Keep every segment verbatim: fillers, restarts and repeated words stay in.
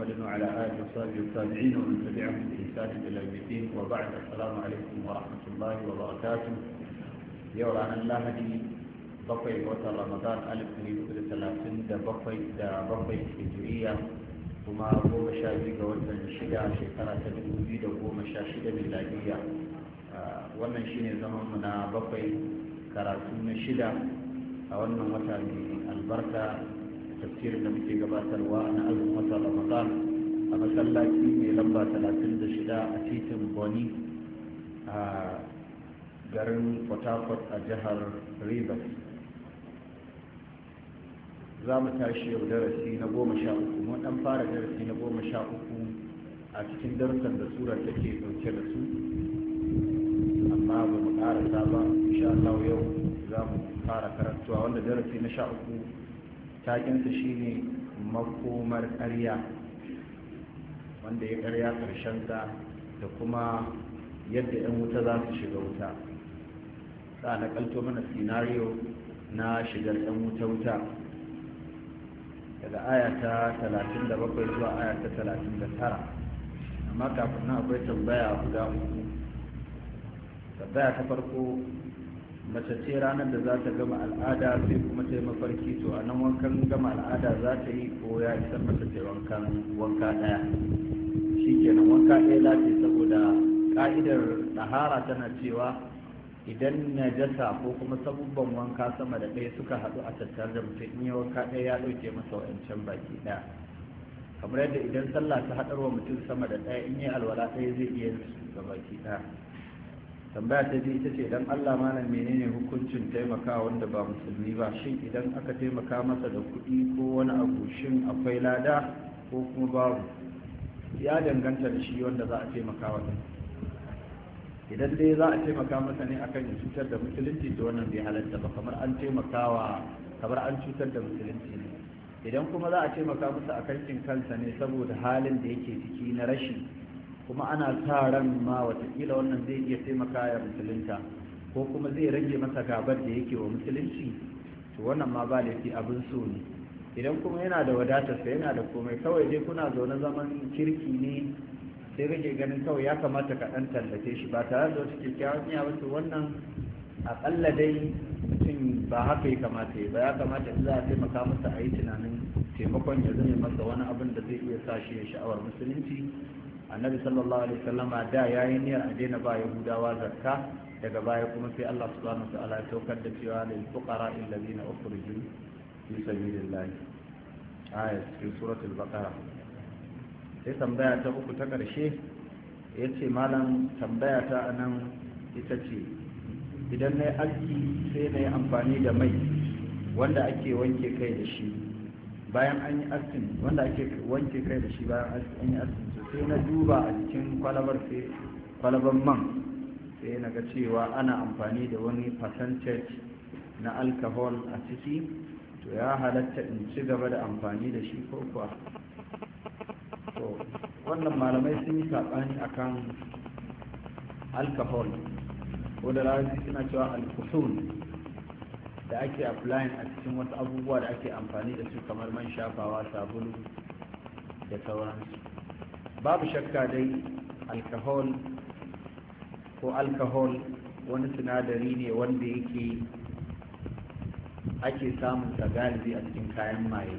محمد وعلى آله وصحبه والتابعين ومن تبعهم بإحسان إلى يوم الدين وبعد. السلام عليكم ورحمة الله وبركاته. يورانا الله دي بقي وتر رمضان ألف من ثلاثين دا بقي دا بقي هجرية وما هو مشاهد وتر شجع شكرا تدوبي دا هو مشاهد ميلادية. wannan shine zaman mu na bakwai karatu na shida a wannan wata mai albarka tafsirin da muke gabatarwa na azumin watan Ramadan a masallaci mai lamba talatin da shida a titin Boni a garin Port Harcourt a jihar Rivers. za mu tashi yau darasi na goma sha uku mun dan fara darasi na goma sha uku a cikin darussan da surar take dauke da su, amma ba mu karasa ba. insha Allah yau za mu fara karantuwa wanda darasi na sha uku takinsa shine makomar ƙarya, wanda ya ƙarya ƙarshensa da kuma yadda 'yan wuta za su shiga wuta. za na kalto mana sinariyo na shigar 'yan wuta wuta daga aya ta talatin da bakwai zuwa aya ta talatin da tara, amma kafin nan akwai tambaya guda uku. tambaya ta farko, mace ce ranar da za ta gama al'ada sai kuma ta yi mafarki, to a nan wankan gama al'ada za ta yi ko ya isa mata ta wankan wanka ɗaya? shi kenan wanka ɗaya za ta yi, saboda ƙa'idar ɗahara tana cewa idan najasa ko kuma sabubban wanka sama da ɗaya suka haɗu a tattare da mutum, in yi wanka ɗaya ya ɗauke masa wa'ancan baki ɗaya. kamar yadda idan sallah ta haɗarwa mutum sama da ɗaya, in yi alwala ɗaya zai iya yin su ga baki ɗaya. tambaya ta biyu ita ce, dan Allah malam menene hukuncin taimaka wanda ba musulmi ba? shin idan aka taimaka masa da kuɗi ko wani abu, shin akwai lada ko kuma babu? ya danganta da shi wanda za a taimaka wa. idan dai za a taimaka masa ne akan ya cutar da musulunci, to wannan bai halatta ba, kamar an taimakawa kamar an cutar da musulunci ne. idan kuma za a taimaka masa akan kin kansa ne saboda halin da yake ciki na rashi, kuma ana sa ran ma watakila wannan zai iya taimaka ya musulunta ko kuma zai rage masa gabar da yake wa musulunci, to wannan ma ba laifi, abin so ne. idan kuma yana da wadatarsa, yana da komai, kawai dai kuna zaune zaman kirki ne, sai rage ganin kawai ya kamata ka ɗan tallafe shi ba tare da wata kyakkyawan niyya ba, to wannan aƙalla dai mutum ba haka ya kamata ya ba. ya kamata in za a taimaka masa a yi tunanin taimakon ya zame masa wani abin da zai iya sa shi ya sha'awar musulunci. annabi sallallahu alaihi wasallama da ya yi niyyar a daina ba yahudawa zakka, daga baya kuma sai Allah subhanahu wa ta'ala ya saukar da cewa lil fuqara alladhina ukhriju fi sabilillah, ayat cikin suratul baqara. sai tambaya ta uku ta ƙarshe, ya ce malam tambaya ta a nan ita ce, idan na yi aski sai na yi amfani da mai wanda ake wanke kai da shi bayan an yi askin, wanda ake wanke kai da shi bayan an yi askin, sai na duba a cikin kwalabar sai kwalaban man, sai na ga cewa ana amfani da wani percentage na alcohol a ciki, to ya halatta in ci gaba da amfani da shi ko kuwa? to wannan malamai sun yi saɓani akan alcohol, ko da larabci suna cewa alkohol, da ake applying a cikin wasu abubuwa da ake amfani da su kamar man shafawa, sabulu da sauransu. babu shakka dai alcohol ko alcohol wani sinadari ne wanda yake ake samun sa galibi a cikin kayan maye,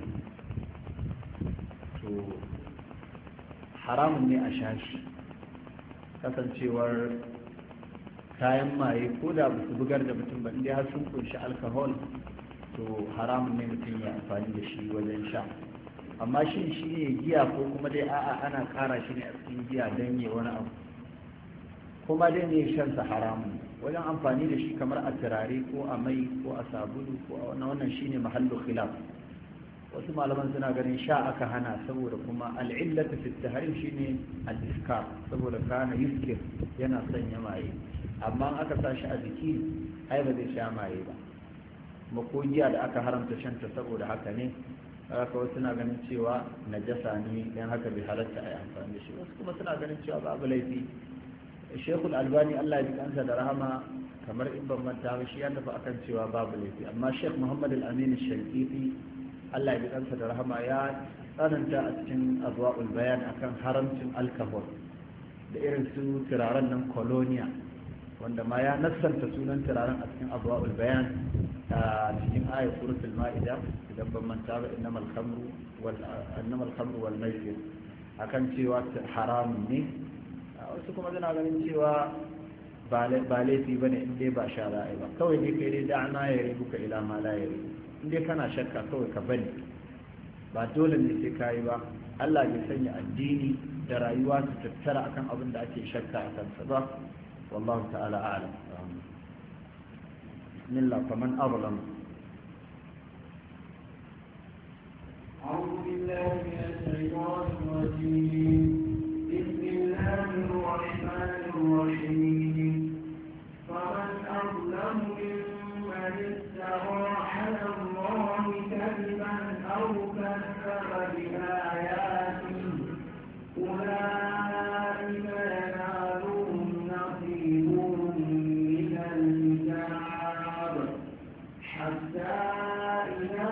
to haramun ne a shashi, kasancewar kayan maye ko da ba su bugar da mutum ba, inda har sun kunshi alcohol, to haramun ne mutum ya amfani da shi wajen sha. amma shi shi ne giya ko kuma dai a'a ana kara shi ne a cikin giya don yi wani abu, kuma dai ne shansa haramun. wajen amfani da shi kamar a turare ko a mai ko a sabulu ko a wannan wannan shine mahallu khilaf. wasu malaman suna ganin sha aka hana, saboda kuma al'illatu fi tahrim shine al-iskar, saboda kana yuskir, yana sanya maye. amma aka sa shi a jiki ai ba zai sha maye ba. makogiya da aka haramta shanta saboda haka ne, haka wasu suna ganin cewa najasa ne, dan haka bai halatta a yi amfani da shi. wasu kuma suna ganin cewa babu laifi. Sheikhul Albani Allah ya ji kansa da rahama, kamar in ban manta ba, shi ya tafi akan cewa babu laifi. amma Sheikh Muhammad Al-Amin Al-Shanqiti Allah ya ji kansa da rahama ya tsananta a cikin adwa'ul bayan akan haramcin alcohol da irin su turaren nan colonia wanda ma ya nassanta sunan turaren a cikin adwa'ul bayan a cikin ayat suratul ma'ida idan ban manta ba innamal khamru wal innamal khamru wal maisir akan cewa haramun ne wasu kuma suna ganin cewa ba laifi bane in dai ba sha ra'ayi ba kawai ne kai dai da'ana ya ribu ka ila ma la ya ribu in dai kana shakka kawai ka bani ba dole ne sai kayi ba Allah bai sanya addini da rayuwa su tattara akan abin da ake shakka a kansa ba wallahu ta'ala a'lam bismillah faman azlam أعوذ بالله من الشيطان الرجيم بسم الله الرحمن الرحيم فمن أظلم ممن افترى على الله كذبا أو كذب بآياته أولئك ينالهم نصيبهم من الكتاب حتى إذا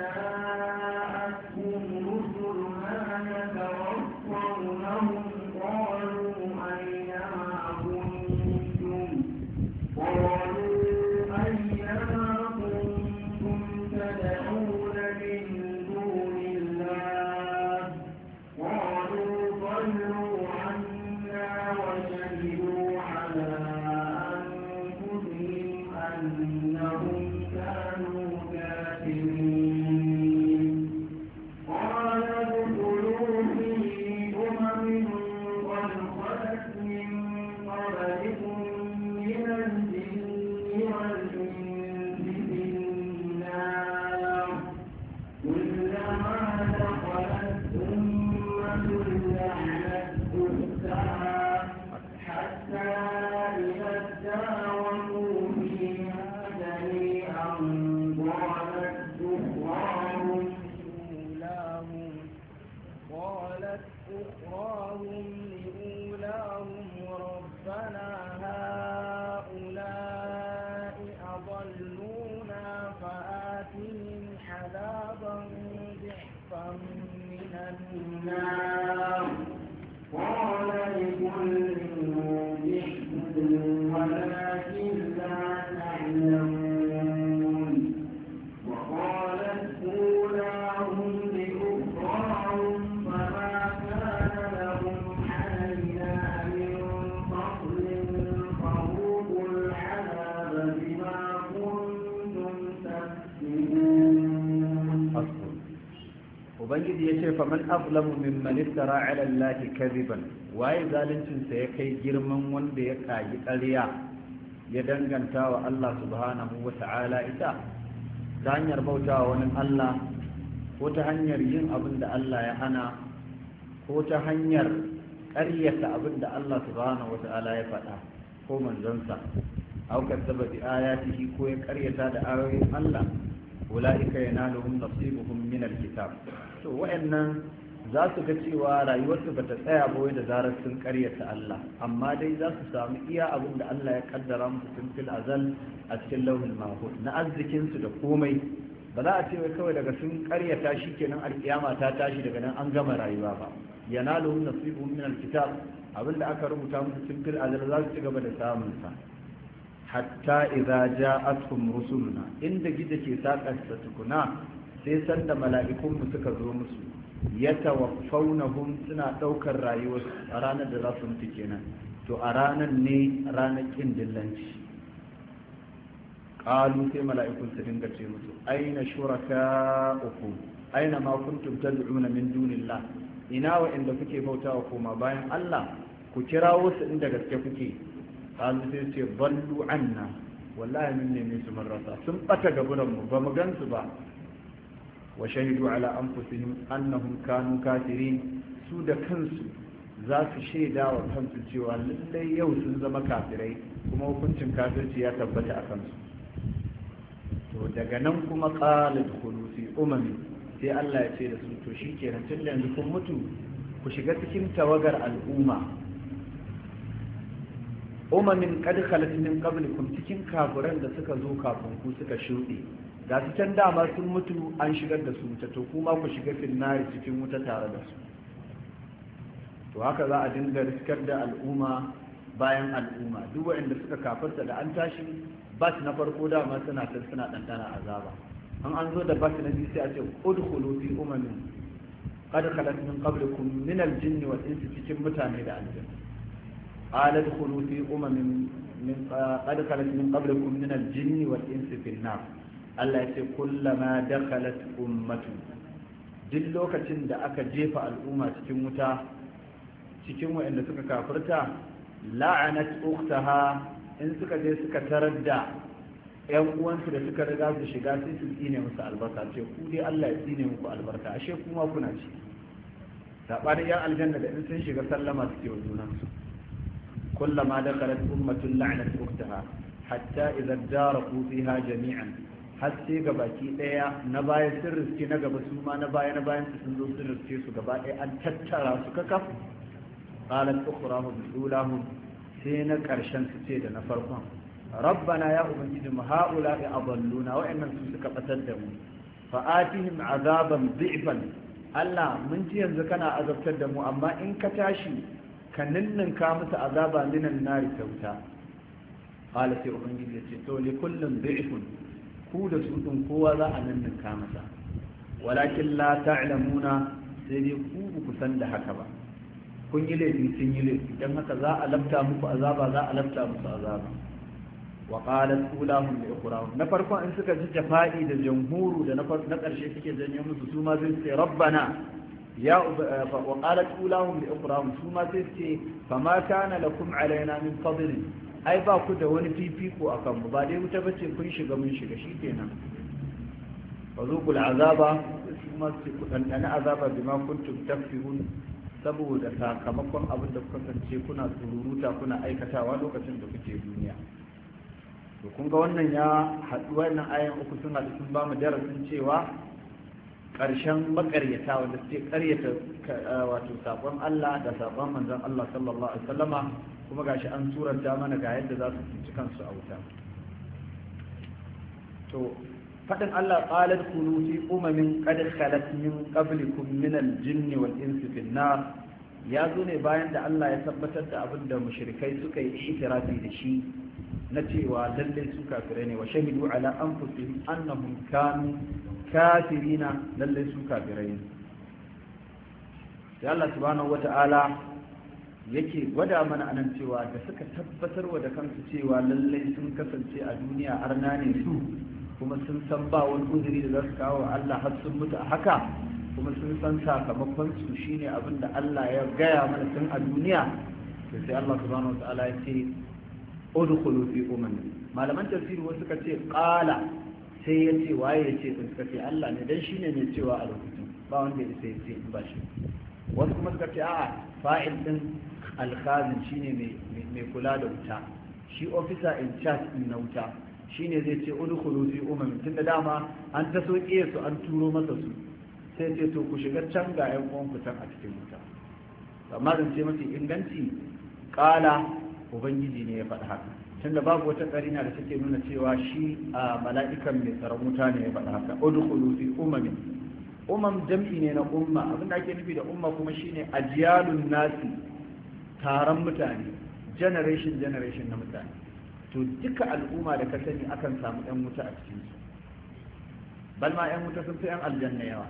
جاءتهم رسلنا يتوفونهم قالوا أين ما كنتم قالوا أين ما كنتم تدعون من دون الله قالوا ضلوا عنا وشهدوا على أنفسهم أنهم كانوا كافرين قال ادخلوا في أمم قد خلت من قبلكم من الجن والإنس في النار كلما دخلت أمة لعنت أختها حتى إذا اداركوا فيها جميعا قالت أخراهم لأولاهم قالت أخراهم لأولاهم ربنا هؤلاء أضلونا فآتهم عذابا ضعفا من النار قال لكل ضعف ولكن لا تعلمون وقالت أولاهم لأخراهم فما كان لهم علينا من فضل فذوقوا العذاب بما كنتم تكسبون. ubangiji ya ce faman azlamu mimman iftara ala allahi kadiban waye zalincin sa ya kai girman wanda ya kayi ƙarya ya danganta wa Allah subhanahu wa ta'ala ita ta hanyar bautawa wani Allah ko ta hanyar yin abin da Allah ya hana ko ta hanyar ƙaryata abin da Allah subhanahu wa ta'ala ya faɗa ko manzansa aukar sababi ayatihi ko ya ƙaryata da ayoyin Allah ula'ika yanaluhum nasibuhum min alkitab to wayannan za su ga cewa rayuwarsu bata tsaya ba wai da zarar sun karyata Allah amma dai za su samu iya abin da Allah ya kaddara musu tun fil azal a cikin lauhul mahfuz na arzikin su da komai ba za a ce wai kawai daga sun karyata shikenan alkiyama ta tashi daga nan an gama rayuwa ba yanaluhum nasibuhum min alkitab abin da aka rubuta musu tun fil azal za su ci gaba da samun sa hatta idza ja'atuhum rusuluna inda gida ke sakarsa tukuna sai sanda mala'ikun mu suka zo musu yatawaffawnahum suna daukar rayuwar a ranar da za su mutu kenan to a ranar ne ranar kin dillanci qalu sai mala'ikun su dinga ce musu aina shuraka'ukum aina ma kuntum tad'una min dunillah ina wa inda kuke bautawa koma bayan Allah ku kirawo su inda gaske kuke qalu sai ce ballu anna wallahi min ne su marrasa sun bata gaburan mu ba mu gansu ba wa shahidu ala anfusihim annahum kanu kafirin su da kansu za su shaida wa kansu cewa lallai yau sun zama kafirai kuma hukuncin kafirci ya tabbata a kansu to daga nan kuma qala dkhulu fi umami sai Allah ya ce da su to shikenan tun da yanzu kun mutu ku shiga cikin tawagar al'umma umamin qad khalat min qablikum cikin kafiran da suka zo kafin ku suka shuɗe ga su can dama sun mutu an shigar da su wuta to kuma ku shiga finnari cikin wuta tare da su to haka za a dinga riskar da al'umma bayan al'umma duk waɗanda suka kafarta da an tashi bas na farko dama suna can suna ɗanɗana azaba an an zo da bas na biyu sai a ce udkhulu fi umamin qad khalat min qablikum min al-jinni wal insi cikin mutane da aljanna qala udkhulu fi umamin min qad khalat min qablikum min al-jinni wal insi fi an-nar Allah ya ce kullama dakhalat ummatu duk lokacin da aka jefa al'umma cikin wuta cikin waɗanda suka kafirta la'anat ukhtaha in suka je suka tarar da ƴan uwansu da suka riga su shiga sai su tsine musu albarka ce ku dai Allah ya tsine muku albarka ashe kuma kuna ci sabanin yan aljanna da in sun shiga sallama suke wa junansu kullama dakhalat ummatun la'anat ukhtaha hatta idza daraku fiha jami'an har sai ga baki daya na baya sun riske na gaba su ma na baya na bayan su sun zo sun riske su gaba daya an tattara su kakaf qalat ukhrahum ulahum sai na karshen su ce da na farkon rabbana ya ubangiji mu haula'i adalluna wa'annan su suka batar da mu fa atihim azaban dhi'fan Allah mun ji yanzu kana azabtar da mu amma in ka tashi ka ninninka musu azaba minan nari ta wuta qala sai ubangiji ya ce to li kullin dhi'fun ku da su din kowa za a ninninka masa walakin la ta'lamuna sai dai ku ku san da haka ba kun yi laifi sun yi laifi don haka za a lafta muku azaba za a lafta musu azaba wa qalat ulahum li ukhrahum na farko in suka ji jafa'i da jamhuru da na na karshe suke janyo musu su ma zai ce rabbana ya wa qalat ulahum li ukhrahum su ma zai ce fama kana lakum alaina min fadl ai ba ku da wani fifiko akan mu ba dai wuta bace kun shiga mun shiga shikenan fa zuqul azaba su ma su ku dan azaba bima kuntum takfurun saboda sakamakon abin da kuka kasance kuna tsururuta kuna aikatawa lokacin da kuke duniya to kun ga wannan ya haɗu wannan ayan uku sun haɗu sun ba mu darasin cewa ƙarshen makaryata wanda suke ƙaryata wato saƙon Allah da saƙon manzon Allah sallallahu alaihi wasallama kuma gashi an suranta mana ga yadda za su tsinci kansu a wuta to faɗin Allah qalat kunu fi umamin qad khalat min qablikum min al-jinni wal insi fi an-nar ya zo ne bayan da Allah ya tabbatar da abin da mushrikai suka yi itirafi da shi na cewa lalle su kafirai ne wa shahidu ala anfusihim annahum kanu kafirina lalle su kafirai ne sai Allah subhanahu wata'ala yake gwada mana anan cewa da suka tabbatar wa da kansu cewa lalle sun kasance a duniya arna ne su kuma sun san ba wani uzuri da za su kawo Allah har sun mutu a haka kuma sun san sakamakon su shine abin da Allah ya gaya mana tun a duniya sai Allah subhanahu wata'ala ya ce udkhulu fi umam malaman tafsiri wasu suka ce qala sai ya ce waye ya ce suka ce Allah ne dan shine mai cewa a lokacin ba wanda ya sai ce ba shi wasu kuma suka ce a'a fa'il din al-khazin shine mai mai kula da wuta shi officer in charge din na wuta shine zai ce udkhulu fi umam tunda dama an ta soke su an turo masa su sai ce to ku shiga can ga ƴan uwan ku can a cikin wuta amma zan ce mafi inganci qala ubangiji ne ya faɗi haka tunda babu wata ƙarina da take nuna cewa shi a mala'ikan mai tsaron wuta ne ya faɗi haka udkhulu fi umamin umam jam'i ne na umma abinda ake nufi da umma kuma shine ajyalun nasi taron mutane generation generation na mutane to duka al'umma da ka sani akan samu ɗan wuta a cikin su bal ma ɗan wuta sun fi ɗan aljanna yawa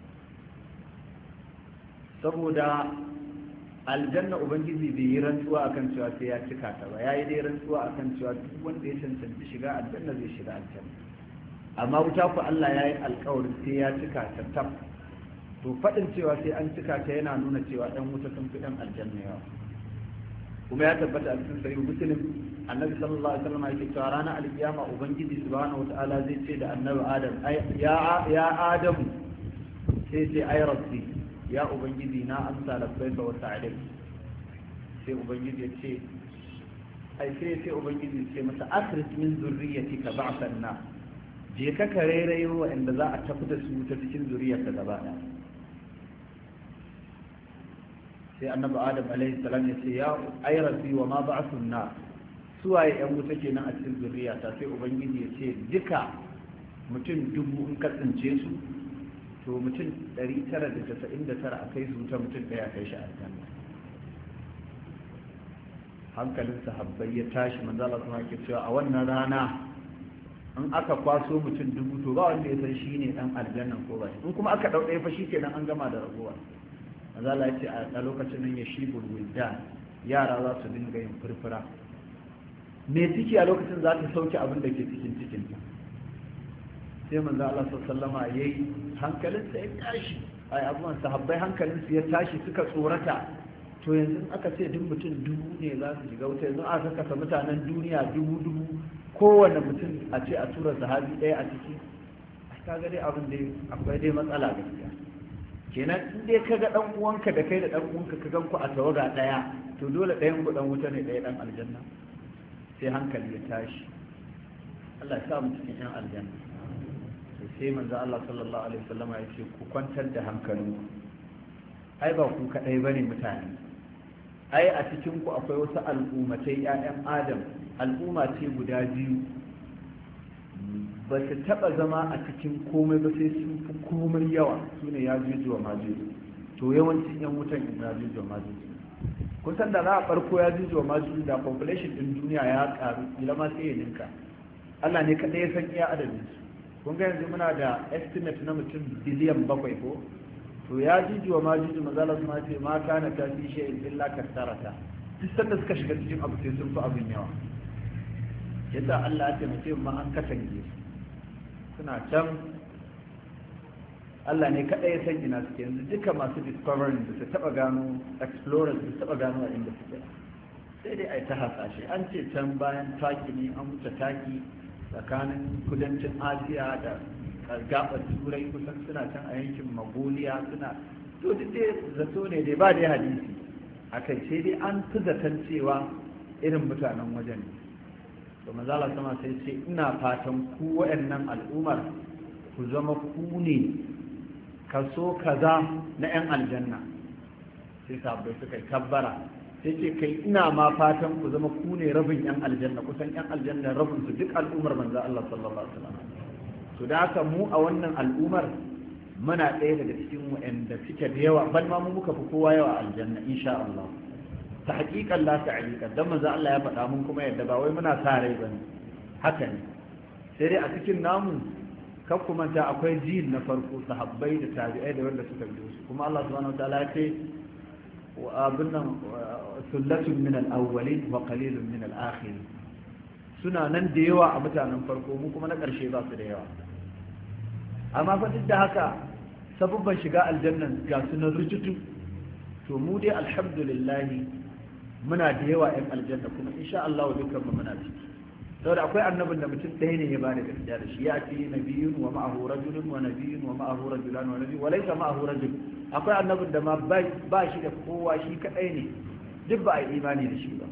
saboda aljanna ubangiji bai yi rantsuwa akan cewa sai ya cika ta ba yayi dai rantsuwa akan cewa duk wanda ya cancanci shiga aljanna zai shiga aljanna amma wuta ku Allah yayi alƙawarin sai ya cika ta tab to fadin cewa sai an cika ta yana nuna cewa dan wuta sun fi dan aljanna yawa kuma ya tabbata a cikin sahih muslim annabi sallallahu alaihi wasallam yake cewa ranar alkiyama ubangiji subhanahu wataala zai ce da annabi adam ya ya adamu sai sai ay rabbi ya ubangiji na amsa labbaika wa sa'alai sai ubangiji ya ce ai sai sai ubangiji ce masa akhrij min zurriyyatika ba'san na je ka karerayo wanda za a tafi da su ta cikin zuriyarka gaba ɗaya sai annabi adam alaihi salam ya ce ya ai rabbi wa ma ba'sun na suwaye yan wuta kenan a cikin zuriyata sai ubangiji ya ce duka mutum dubu in ka tsince su to mutum ɗari tara da casa'in da tara a kai su ta mutum ɗaya kai shi aljanna. hankalin sahabbai ya tashi, manzo Allah kuma yake cewa a wannan rana in aka kwaso mutum dubu to ba wanda ya san shi ne dan aljanna ko ba, in kuma aka dau ɗaya fa shikenan an gama da ragowa. manzo Allah ya ce a lokacin nan ya shibul wildan, yara za su dinga yin furfura, me ciki a lokacin za ta sauke abin da ke cikin cikin ta. sai manzo Allah sallallahu alaihi wasallam yayi hankalin sa ya tashi, ai abuwan sahabbai hankalin su ya tashi suka tsorata. to yanzu aka ce duk mutum dubu ne za su shiga wuta, yanzu aka kasa mutanen duniya dubu dubu, kowane mutum a ce a tura sahabi ɗaya a ciki, ka ga dai abin dai akwai dai matsala gaskiya. kenan in dai kaga dan uwanka da kai da dan uwanka ka gan ku a tawaga ɗaya, to dole ɗayan ku dan wuta ne ɗaya dan aljanna. sai hankali ya tashi, Allah ya sa mu cikin yan aljanna. sai manzo Allah sallallahu alaihi wasallam ya ce ku kwantar da hankalinku, ai ba ku kadai bane mutane, ai a cikin ku akwai wasu al'ummatai ƴaƴan Adam, al'umma ce guda biyu ba su taba zama a cikin komai ba sai sun fi komai yawa, sune ya juju wa majuju. to yawancin yan wutan ya juju wa majuju, kusan da za a farko ya juju wa majuju da population din duniya ya karu ila ma sai ya ninka. Allah ne kadai ya san iya adadin su. kun ga yanzu muna da estimate na mutum biliyan bakwai ko, to ya jiji wa majiji mazala su mace ma kana ta fi shi illa kasarata, duk sanda suka shiga cikin abu sai sun fi abin yawa. yasa Allah ya taimake ma an katange suna can, Allah ne kaɗai ya san ina suke. yanzu duka masu discovering da su taɓa gano, explorers da su taɓa gano a inda suke, sai dai a yi ta hasashe. an ce can bayan taki ne, an wuce taki tsakanin kudancin asiya da gabar turai, kusan suna can a yankin magoliya suna, to duk dai zato ne dai ba dai hadisi a kai, sai dai an fi zaton cewa irin mutanen wajen ne. to mazala sama sai ce ina fatan ku waɗannan al'ummar ku zama ku ne kaso kaza na 'yan aljanna. sai sabbai suka yi kabbara, sai ce kai ina ma fatan ku zama ku ne rabin 'yan aljanna, kusan 'yan aljanna rabin su duk al'ummar manzo Allah sallallahu alaihi wasallam. to da haka mu a wannan al'ummar muna ɗaya daga cikin wa'anda suke da yawa, bal ma mu muka fi kowa yawa aljanna insha Allah. ta haƙiƙan la ta'alika, dan manzo Allah ya faɗa mun kuma yadda ba wai muna sa rai bane, haka ne. sai dai a cikin namu kan kuma ta akwai jil na farko, sahabbai da tabi'ai da wanda suka biyo su, kuma Allah subhanahu wataala ya ce wa abunnan sullatun min al-awwalin wa qalilun min al-akhirin, suna nan da yawa a mutanen farko, mu kuma na ƙarshe ba su da yawa. amma fa duk da haka sabubban shiga aljannan ga su na rujutu, to mu dai alhamdulillah muna da yawa yan aljanna, kuma insha Allah dukkan mu muna ciki. saboda akwai annabin da mutum ɗaya ne ya bada gaskiya da shi, ya ce nabiyyun wa ma'ahu rajulun wa nabiyyun wa ma'ahu rajulan wa nabiyyun wa laysa ma'ahu rajul. akwai annabin da ma ba shi da kowa, shi kadai ne, duk ba a yi imani da shi ba.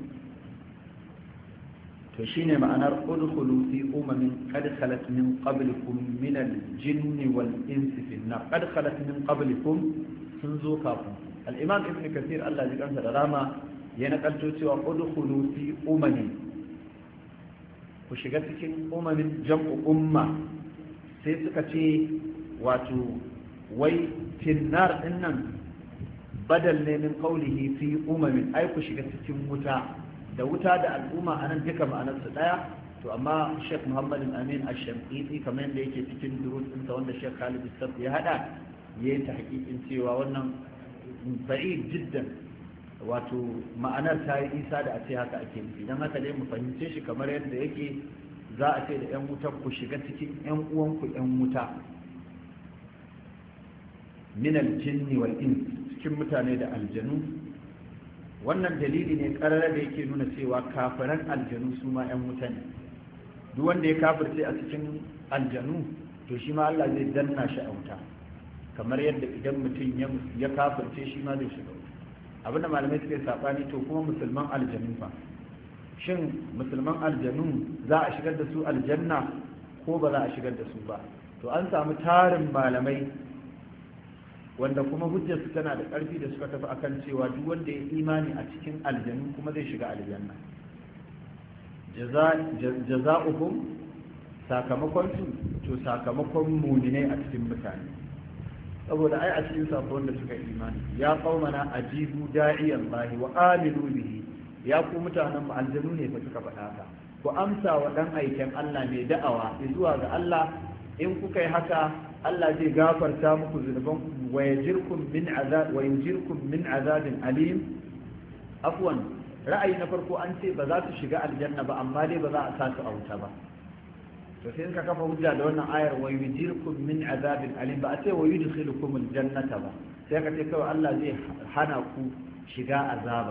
to shine ma'anar udkhulu fi umamin qad khalat min qablikum min al-jinni wal insi fi an-nar. qad khalat min qablikum, sun zo kafin. al-imam ibn kathir Allah ya kansa da rama ya nakalto cewa udkhulu fi umamin, ku shiga cikin umamin jam'u umma. sai suka ce wato wai tinnar dinnan badal ne min qawlihi fi umamin, ai ku shiga cikin wuta. da wuta da al'umma a nan duka ma'anarsu ɗaya. to amma Sheikh Muhammad Amin Ash-Shamqiti kamar yadda yake cikin durus ɗinsa wanda Sheikh Khalid Saf ya haɗa, ya yi ta hakikin cewa wannan ba'id jiddan, wato ma'anar ta yi isa da a ce haka ake nufi. don haka dai mu fahimce shi kamar yadda yake, za a ce da 'yan wuta ku shiga cikin 'yan uwanku 'yan wuta, min al-jinni wal ins, cikin mutane da aljanu. wannan dalili ne karara da yake nuna cewa kafiran aljanu su ma 'yan wuta ne. duk wanda ya kafirce a cikin aljanu to shi ma Allah zai danna shi a wuta, kamar yadda idan mutum ya kafirce shi ma zai shiga wuta. abinda malamai suke sabani, to kuma musulman aljanu fa, shin musulman aljanu za a shigar da su aljanna ko ba za a shigar da su ba? to an samu tarin malamai wanda kuma hujjarsu tana da ƙarfi da suka tafi akan cewa duk wanda ya imani a cikin aljanu kuma zai shiga aljanna. jaza'uhum, sakamakon su to sakamakon mu'minai a cikin mutane saboda ai a cikin sakon da suka imani ya qaumana ajibu da'iyallahi wa aminu bihi ya ku mutanen mu aljanu ne fa suka faɗa haka ku amsa wa dan aikin Allah mai da'awa zuwa ga Allah in kuka yi haka Allah zai gafarta muku zunuban wa yajirkum min azab wa yajirkum min azabin alim afwan ra'ayi na farko an ce ba za su shiga aljanna ba amma dai ba za a sa su a wuta ba to sai ka kafa hujja da wannan ayar wa yujirkum min azabin alim ba a ce wa yudkhilukum aljannata ba sai ka ce kawai Allah zai hana ku shiga azaba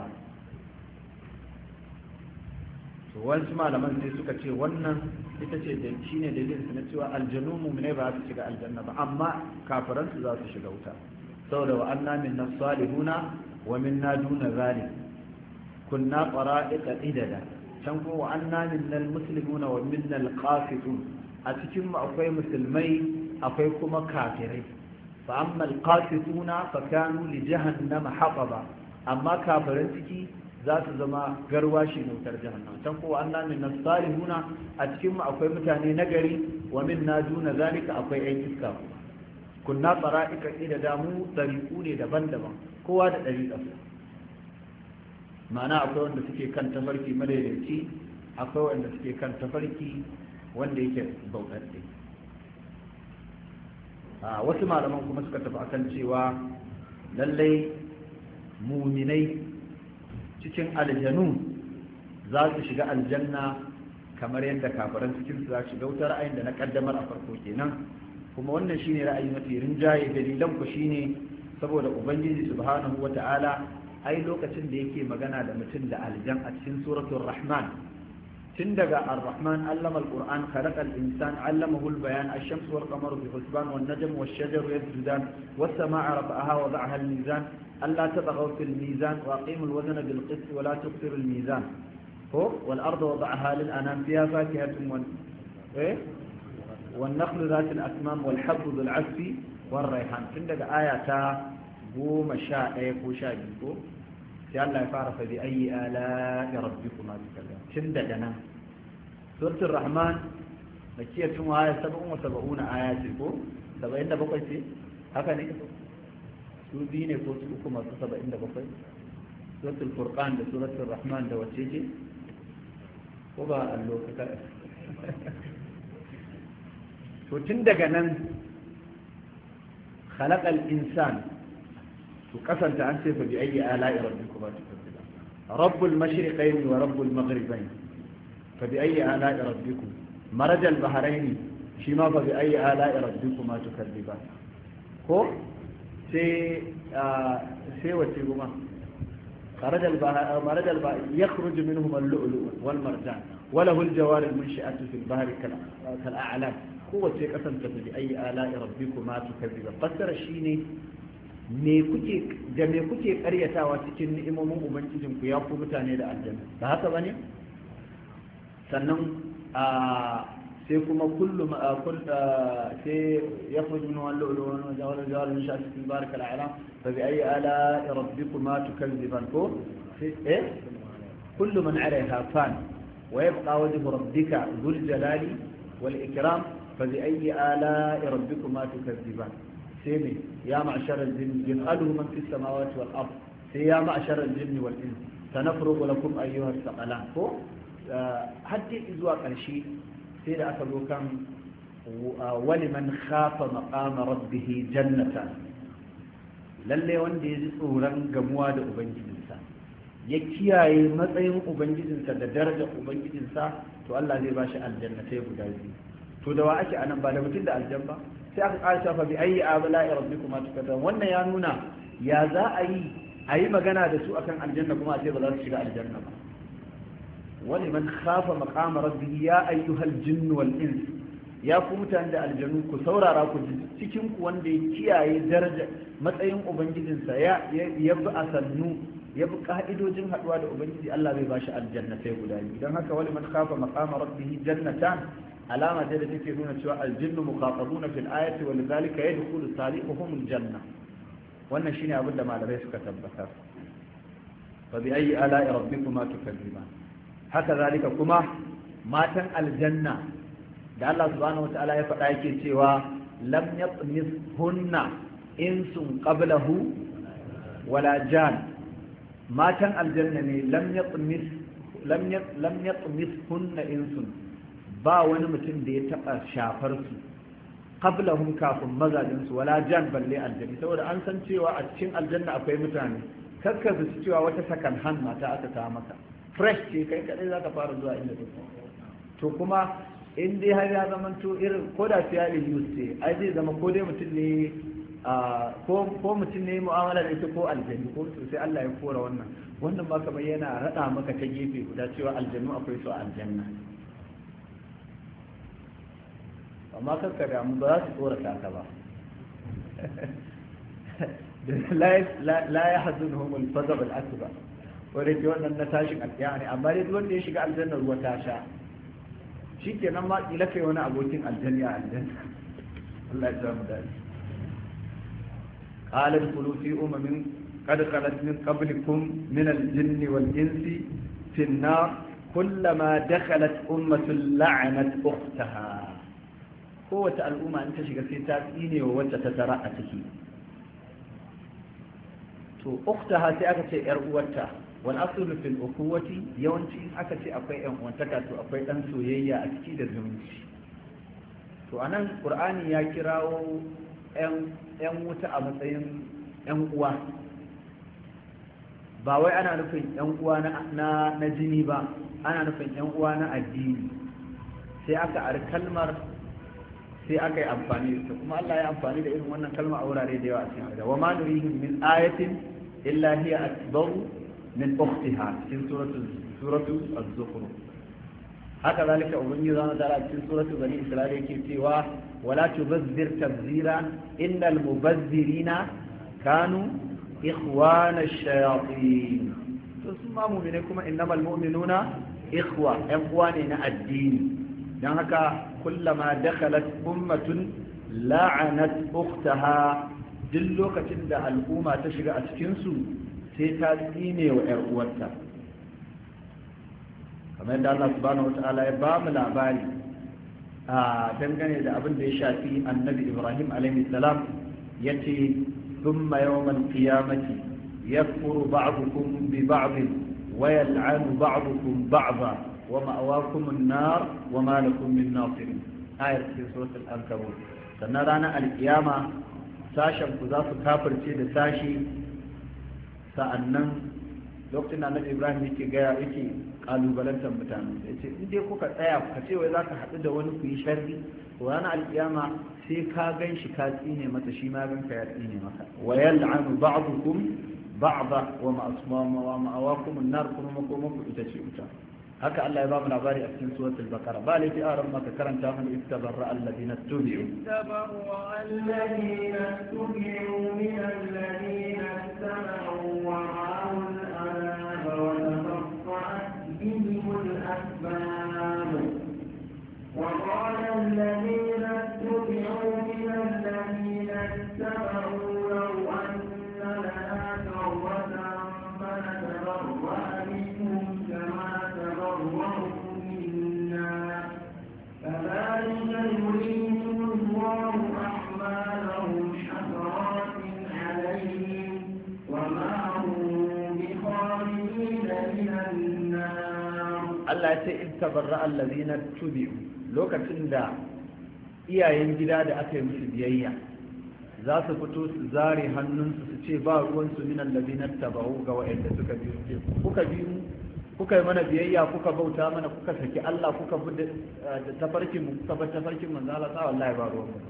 to wasu malaman sai suka ce wannan ita ce da shine dalilin su na cewa aljanu mu'mine ba su shiga aljanna ba amma kafiran su za su shiga wuta saboda wa anna minna salihuna wa minna duna zalik kunna qara'iqa idada can kuma wa anna minnal muslimuna wa minnal qasitun a cikin mu akwai musulmai akwai kuma kafirai fa amma al qasituna fa kanu li jahannama haqaba amma kafiran ciki za su zama garwashi na wutar jahannama can kuma anna minnas salihuna a cikin mu akwai mutane nagari wa minna duna zalika akwai ayyukan iska kunna qara'ika idada mu dariqu ne daban-daban kowa da dariƙarsa ma'ana akwai wanda suke kan tafarki madaidaici akwai wanda suke kan tafarki wanda yake bauɗaɗɗe a wasu malaman kuma suka tafi akan cewa lallai muminai cikin aljanu za su shiga aljanna kamar yadda kafiran cikin su za su shiga wutar ra'ayin da na kaddamar a farko kenan kuma wannan shine ra'ayi mafi rinjaye dalilan ku shine saboda ubangiji subhanahu wata'ala ai lokacin da yake magana da mutum da aljan a cikin suratul rahman tun daga ar-rahman allama al-qur'an khalaqa al-insan allamahu al-bayan ash-shamsu wal-qamaru bi husban wan-najmu wash-shajaru yasjudan was-samaa'a rafa'aha wa wada'aha al-mizan alla tatghaw fil mizan wa aqimu al-wazna bil qist wa la tuksiru al-mizan ho wal-arda wada'aha lil-anam fiha fakihatun wa eh wan-nakhlu dhat al-akmam wal-habbu dhul-'asfi war-rayhan tun daga aya ta goma sha ɗaya ko sha biyu ko sai Allah ya fara faɗi ayi ala ya rabbi kuma tukallam tun daga nan suratul rahman makiyatun aya sab'un wa sab'una aya ce ko saba'in da bakwai ce haka ne su biyu ne ko su uku masu saba'in da bakwai suratul furqan da suratul rahman da wacce ce ko ba allo ka to tun daga nan khalaqa al-insan to kasanta an ce fa bi ayi ala'i rabbikuma tukazziban rabbul mashriqayn wa rabbul maghribayn fa bi ayi ala'i rabbikum marajal bahrayn shi ma fa bi ayi ala'i rabbikuma tukazziban ko sai sai wace kuma marajal bahar marajal bahar yakhruju minhum al-lu'lu' wal marjan wa lahu al-jawar al-munshi'atu fil bahri kal a'lam kowace kasanta bi ayi ala'i rabbikuma tukazziban fassara shine me kuke da me kuke karyatawa cikin ni'imomin ubangijin ku ya ku mutane da aljanna ba haka bane sannan a sai kuma kullu kull sai yakhruju min al-lu'lu' wa jawal jawal min sha'ati mubarak al-a'lam fa bi ayi ala rabbikuma tukazziban ko eh kullu man 'alayha fan wa yabqa wajhu rabbika dhul jalali wal ikram fa bi ayi ala rabbikuma tukazziban سيمي يا معشر الجن يسأله من في السماوات والأرض سي يا معشر الجن والإنس سنفرغ لكم أيها الثقلان فو حتى إذوا قرشي سيد أكبر كم ولمن خاف مقام ربه جنة lalle wanda ya ji tsoron gamuwa da ubangijinsa ya kiyaye matsayin ubangijinsa da darajar ubangijinsa to Allah zai bashi aljanna sai guda biyu to da wa ake anan ba da mutum da aljan ba sai aka ƙara shafa bi ayi abla'i rabbikuma tukazziban wannan ya nuna ya za a yi a yi magana da su akan aljanna kuma a ce ba za su shiga aljanna ba wani man khafa maqama rabbih ya ayyuhal jinnu wal ins ya ku mutane da aljanu ku saurara ku ji cikin ku wanda ya kiyaye daraja matsayin ubangijinsa ya ya bi asannu ya bi ka'idojin haduwa da ubangiji Allah zai bashi aljanna sai guda biyu dan haka wani man khafa maqama rabbih jannatan alama da take nuna cewa aljinnu muqatabuna fil ayati wa lidhalika yadkhulu salihuhum aljanna wannan shine abin da malamai suka tabbatar fa bi ayi ala'i rabbikuma tukazziban haka zalika kuma matan aljanna da Allah subhanahu wata'ala ya faɗa yake cewa lam yatmithunna insun qablahu wala jan, matan aljanna ne lam yatmith lam yat lam yatmithunna insun, ba wani mutum da ya taba shafar su qablahum kafin mazajin su wala jan balle aljanna, saboda an san cewa a cikin aljanna akwai mutane, kakka su cewa wata sakan han mata aka ta maka fresh ce kai kadai zaka fara zuwa inda take. To kuma in dai har ya zama to irin ko da fiyali use ce ai zai zama ko dai mutum ne ko mutum ne mu'amala da ita ko aljanni ko to sai Allah ya kora wannan wannan ma kamar yana rada maka ta gefe guda cewa aljannu akwai su a aljanna. amma kakka damu ba za su tsorata ka ba la ya hazunhum al-fazab al-akbar wanda ke wannan na tashin alƙiyama ne, amma dai wanda ya shiga aljanna ruwa ta sha shikenan ma kila kai wani abokin aljanna a aljanna. Allah ya samu dadi. qala dkhulu fi umamin qad khalat min qablikum min al-jinni wal-insi fi an-nar kullama dakhalat ummatun la'anat ukhtaha. kowace al'umma in ta shiga sai ta tsine wa wacce ta tara a ciki. to ukhtaha sai aka ce yar uwarta, wal aslu fil ukhuwati yawanci in aka ce akwai yan uwantaka to akwai dan soyayya a ciki da zumunci. to anan qur'ani ya kirawo yan yan wuta a matsayin yan uwa, ba wai ana nufin yan uwa na na jini ba, ana nufin yan uwa na addini. sai aka ar kalmar sai aka yi amfani da kuma Allah ya amfani da irin wannan kalma a wurare da yawa a cikin wa ma nurihim min ayatin illa hiya akbaru min ukhtiha cikin suratul suratul az-zukhruf. haka zalika ubangiji zama da cikin suratul bani isra'ila yake cewa wala tubazzir tabzira innal mubazzirina kanu ikhwana ash-shayatin. to su ma mu'mine kuma innamal mu'minuna ikhwa, yan uwa ne na addini. dan haka kullama dakhalat ummatun la'anat ukhtaha, duk lokacin da al'umma ta shiga a cikin su sai ta tsine wa ƴar uwarta. kamar yadda Allah subhanahu wata'ala ya ba mu labari a dangane da abin da ya shafi annabi Ibrahim alaihi salam yace thumma yawmal qiyamati yakfuru ba'dukum bi ba'd wa yal'anu ba'dukum ba'dha wa ma'awakum an-nar wa ma lakum min nasirin. ayat cikin suratul ankabut. sannan ranar alkiyama sashen ku za su kafirce da sashi, sa'annan lokacin da annabi Ibrahim yake gaya yake kalubalantar mutane ya ce in dai kuka tsaya ka ce wai za ka haɗu da wani ku yi sharri to ranar alkiyama sai ka gan shi ka tsine masa shi ma gan ka ya tsine maka. wa yal'anu ba'dukum ba'da wa ma'awakum an-nar kuma makomanku ita ce wuta. haka Allah ya ba mu labari a cikin suratul baqara. ba laifi a ran maka karanta mana istabarra alladhina tubi'u istabarra alladhina tubi'u min alladhina istama'u wa ra'u al-'adaba wa taqatta'at bihim al-asbab wa qala alladhina tubi'u min alladhina istama'u law anna lana karratan fanatabarra minhum kama كذلك يريهم الله أعمالهم حسرات عليهم وما هم بخارجين من النار. الله يقول تبرأ الذين اتبعوا lokacin da iyayen gida da aka yi musu biyayya za su fito su zare hannunsu su ce ba ruwansu min allazina tabau ga wa'anda suka biyu kuka biyu kuka yi mana biyayya kuka bauta mana kuka saki Allah kuka bi da tafarkin mu kuka bar tafarkin manzo Allah ta wallahi ba ruwan mu.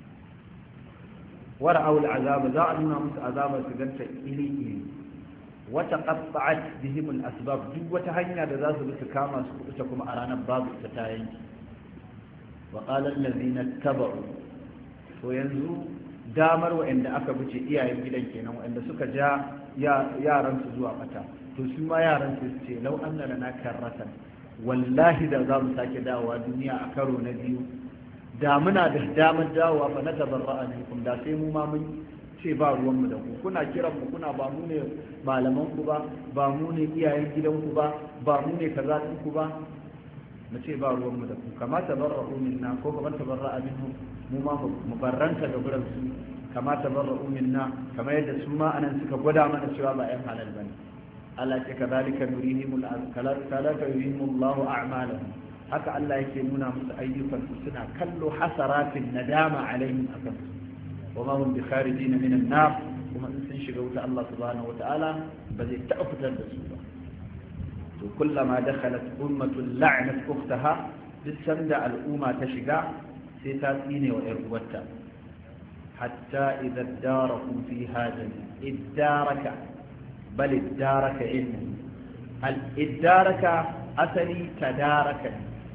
wara aul azab za a nuna musu azaba su ganta iri iri wa taqatta'at bihim al asbab, duk wata hanya da za su bi su kama su kuta kuma a ranar babu ita ta yanki. wa qala allazina tabu, to yanzu damar wa'anda aka bice iyayen gidan kenan wa'anda suka ja yaran su zuwa mata, to su ma yaran su ce lau an na karratan wallahi da za mu sake dawowa duniya a karo na biyu da muna da damar dawowa fa na tabarra'a minkum da sai mu ma mun ce ba ruwanmu da ku, kuna kiran mu kuna ba mu ne malaman ku ba ba mu ne iyayen gidan ku ba ba mu ne kaza din ku ba. mu ce ba ruwanmu da ku kama tabarra'u minna ko kamar tabarra'a minhum mu ma mu barranta ga gurin su kama tabarra'u minna kamar yadda su ma anan suka gwada mana cewa ba ƴan halal bane Allah ce kadhalika nurihimul kadhalika yurihimullahu a'malahum haka Allah yake nuna musu ayyukan su suna kallo hasaratin nadama alaihim akan wa ma hum bi kharijin min an-nar kuma in sun shiga wuta Allah subhanahu wata'ala ba zai taɓa fitar da su ba to kullama dakhalat ummatun la'nat ukhtaha duk sanda al'umma ta shiga sai ta tsine wa ƴar uwarta hatta idza daraku fi hadan iddaraka bal iddaraka ilmu al iddaraka asali tadaraka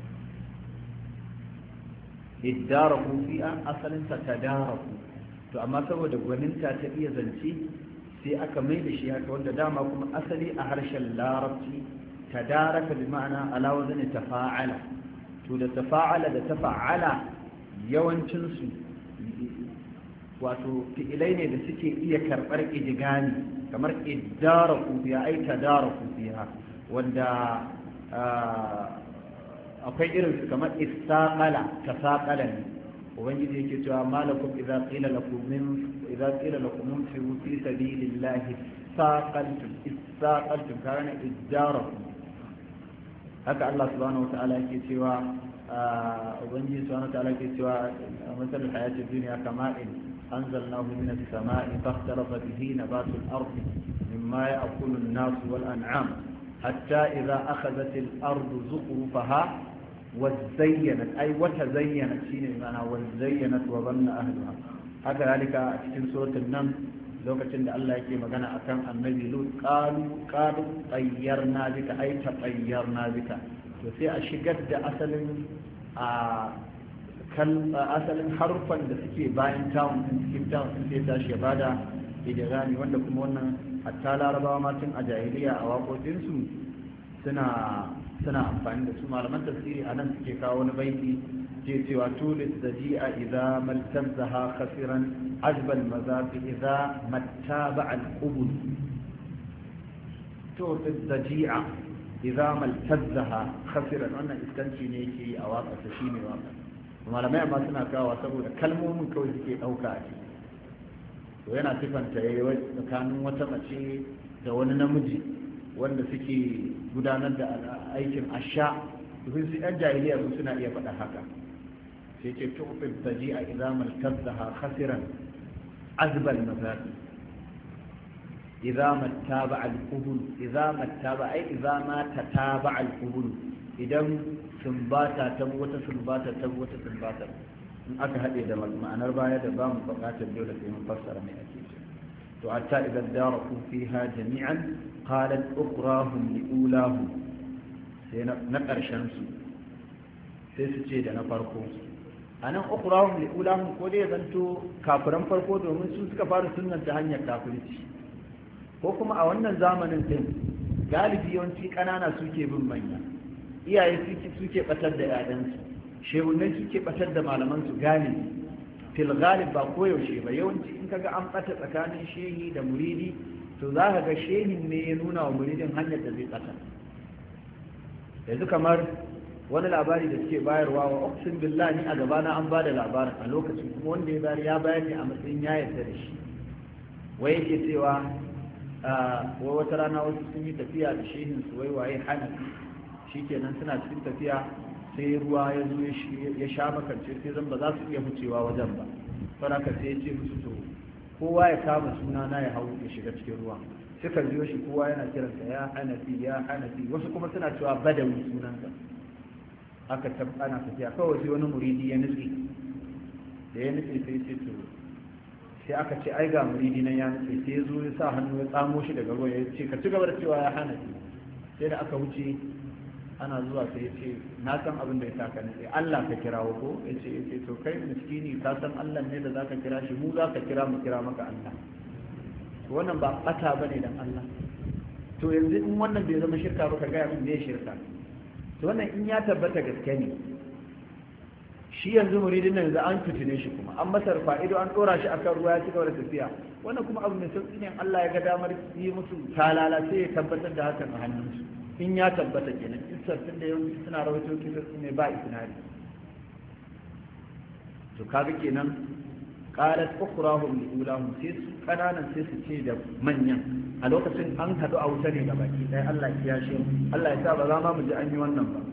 iddaraku fi asalin ta tadaraku to amma saboda gwaninta ta iya zance sai aka mai da shi haka wanda dama kuma asali a harshen larabci tadaraka bi ma'ana ala wazni tafa'ala to da tafa'ala da tafa'ala yawancin su wato fi'ilai ne da suke iya karbar idigami kamar iddaraku biya ai tadaraku biha wanda akwai irin su kamar istaqala tasaqala ne ubangiji yake cewa malakum idza qila lakum min idza qila lakum munfiru fi sabilillahi saqaltum istaqaltum kana iddarakum haka Allah subhanahu wataala yake cewa ubangiji subhanahu wataala yake cewa masalul hayatid dunya kama'in anzalnahu minas sama'i fakhtalata bihi nabatul ardi mimma ya'kulu an-nasu wal an'am hatta idza akhadhat al-ardu zukhrufaha وزينت أي وتزينت شيء معنى وزينت وظن أهلها هكذلك في سورة النمل لو كتند الله يكي مغانا أكام النبي لوط قالوا قالوا طيرنا بك أي تطيرنا بك وفي أشقد أصل كل أصل حرفا لسكي باين تاون سكي تاون سكي تاشي بادا إدغاني وندكم ونا حتى لا ربا ما تن أجاهلية أواقو جنسو سنة suna amfani da su malaman tafsiri a nan suke kawo wani baiti ke cewa tulis da ji'a idza maltazzaha khasiran azbal mazafi idza mattaba al qubul tulis da ji'a idza maltazzaha khasiran wannan iskanci ne yake a waka ta shine waka malamai amma suna kawo saboda kalmomin kawai suke dauka a ciki to yana sifanta yayi tsakanin wata mace da wani namiji wanda suke gudanar da aikin asha dukkan su yan jahiliya su suna iya faɗa haka sai ce tuqib taji'a idza maltazaha khasiran azbal mazabi idza mattaba al-qubul idza mattaba ai idza ma tataba al-qubul idan sumbata ta wata sumbata ta wata sumbata in aka haɗe da ma'anar baya da ba mu buƙatar dole sai mun fassara mai ake ce to hatta idan daraku fiha jami'an qalat ukhrahum liulahum sai na ƙarshen su sai su ce da na farko anan ukhrahum liulahum ko dai zanto kafiran farko domin su suka fara sunnanta hanyar kafirci ko kuma a wannan zamanin din galibi yawanci ƙanana suke bin manya iyaye suke suke batar da 'ya'yansu shehunai suke batar da malaman su galibi fil galib ba koyaushe ba yawanci in kaga an bata tsakanin shehi da muridi to za ka ga shehin ne ya nuna wa muridin hanyar da zai bata yanzu kamar wani labari da suke bayarwa wa uqsim billahi a gabana an ba da labarin a lokacin kuma wanda ya bayar ya bayar ne a matsayin ya yarda da shi wai yake cewa wai wata rana wasu sun yi tafiya da shehin su wai waye hanafi shikenan suna cikin tafiya sai ruwa ya zo ya sha makance sai zan ba za su iya wucewa wajen ba faraka sai ya ce musu to kowa ya kama suna na ya hau ya shiga cikin ruwa suka biyo shi kowa yana kiransa ya hanafi ya hanafi wasu kuma suna cewa badawi sunansa aka ana tafiya kawai sai wani muridi ya nutse da ya nutse sai ce to sai aka ce ai ga muridi nan ya nutse sai ya zo ya sa hannu ya tsamo shi daga ruwa ya ce ka ci gaba da cewa ya hanafi sai da aka wuce ana zuwa sai ya ce na san abin da ya sa ka nutse Allah ka kirawo ko ya ce ya ce to kai miskini ka san Allah ne da za ka kira shi mu za ka kira mu kira maka Allah to wannan ba bata bane dan Allah to yanzu in wannan bai zama shirka ba ka ga abin da ya shirka to wannan in ya tabbata gaske ne shi yanzu muridin nan yanzu an fitine shi kuma an masa fa'ido an dora shi akan ruwa ya ci gaba da tafiya wannan kuma abu mai sauki ne Allah ya ga damar yi musu talala sai ya tabbatar da hakan a hannunsu in ya tabbata kenan kissar tun da yawanci suna rawaito kissar ne ba isnadi to kaga kenan qalat ukhrahum li ulahum sai su kananan sai su ce da manyan a lokacin an hadu a wuta ne ga baki dai Allah ya kiyashe Allah ya sa ba za ma mu ji an yi wannan ba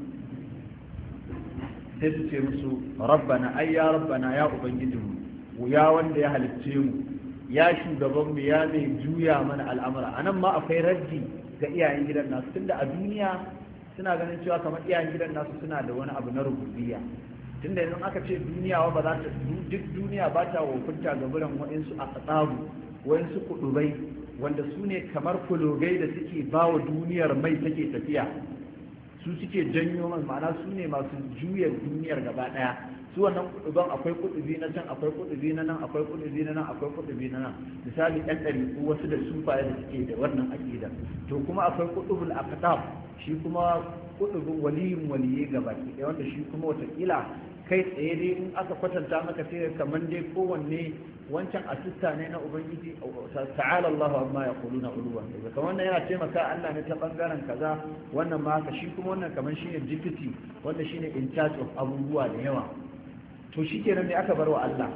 sai su ce musu rabbana ay ya rabbana ya ubangijinmu ya wanda ya halicce mu ya shugaban mu ya mai juya mana al'amura anan ma akwai raddi ga iyayen gidan nasu tunda a duniya suna ganin cewa kamar iyayen gidan nasu suna da wani abu na rububiyya tunda yanzu aka ce duniya ba za ta duk duniya ba ta wofinta ga biran wa'insu a tsabu wa'insu kudubai wanda su ne kamar fulogai da suke ba wa duniyar mai take tafiya su suke janyo man ma'ana su ne masu juya duniyar gaba daya su wannan kuduban akwai kudubi na can akwai kudubi na nan akwai kudubi na nan akwai kudubi na nan misali ɗan ɗari ko wasu da sufaye da suke da wannan aƙida to kuma akwai kudubul aqtab shi kuma kudubin waliyin waliye gaba ɗaya wanda shi kuma watakila kai tsaye dai in aka kwatanta maka sai kamar dai kowanne wancan asista ne na ubangiji ta'ala Allahu amma yaquluna uluwan daga kamar wannan yana taimaka Allah ne ta bangaren kaza wannan ma haka shi kuma wannan kamar shine deputy wanda shine in charge of abubuwa da yawa to shikenan ne aka bar wa Allah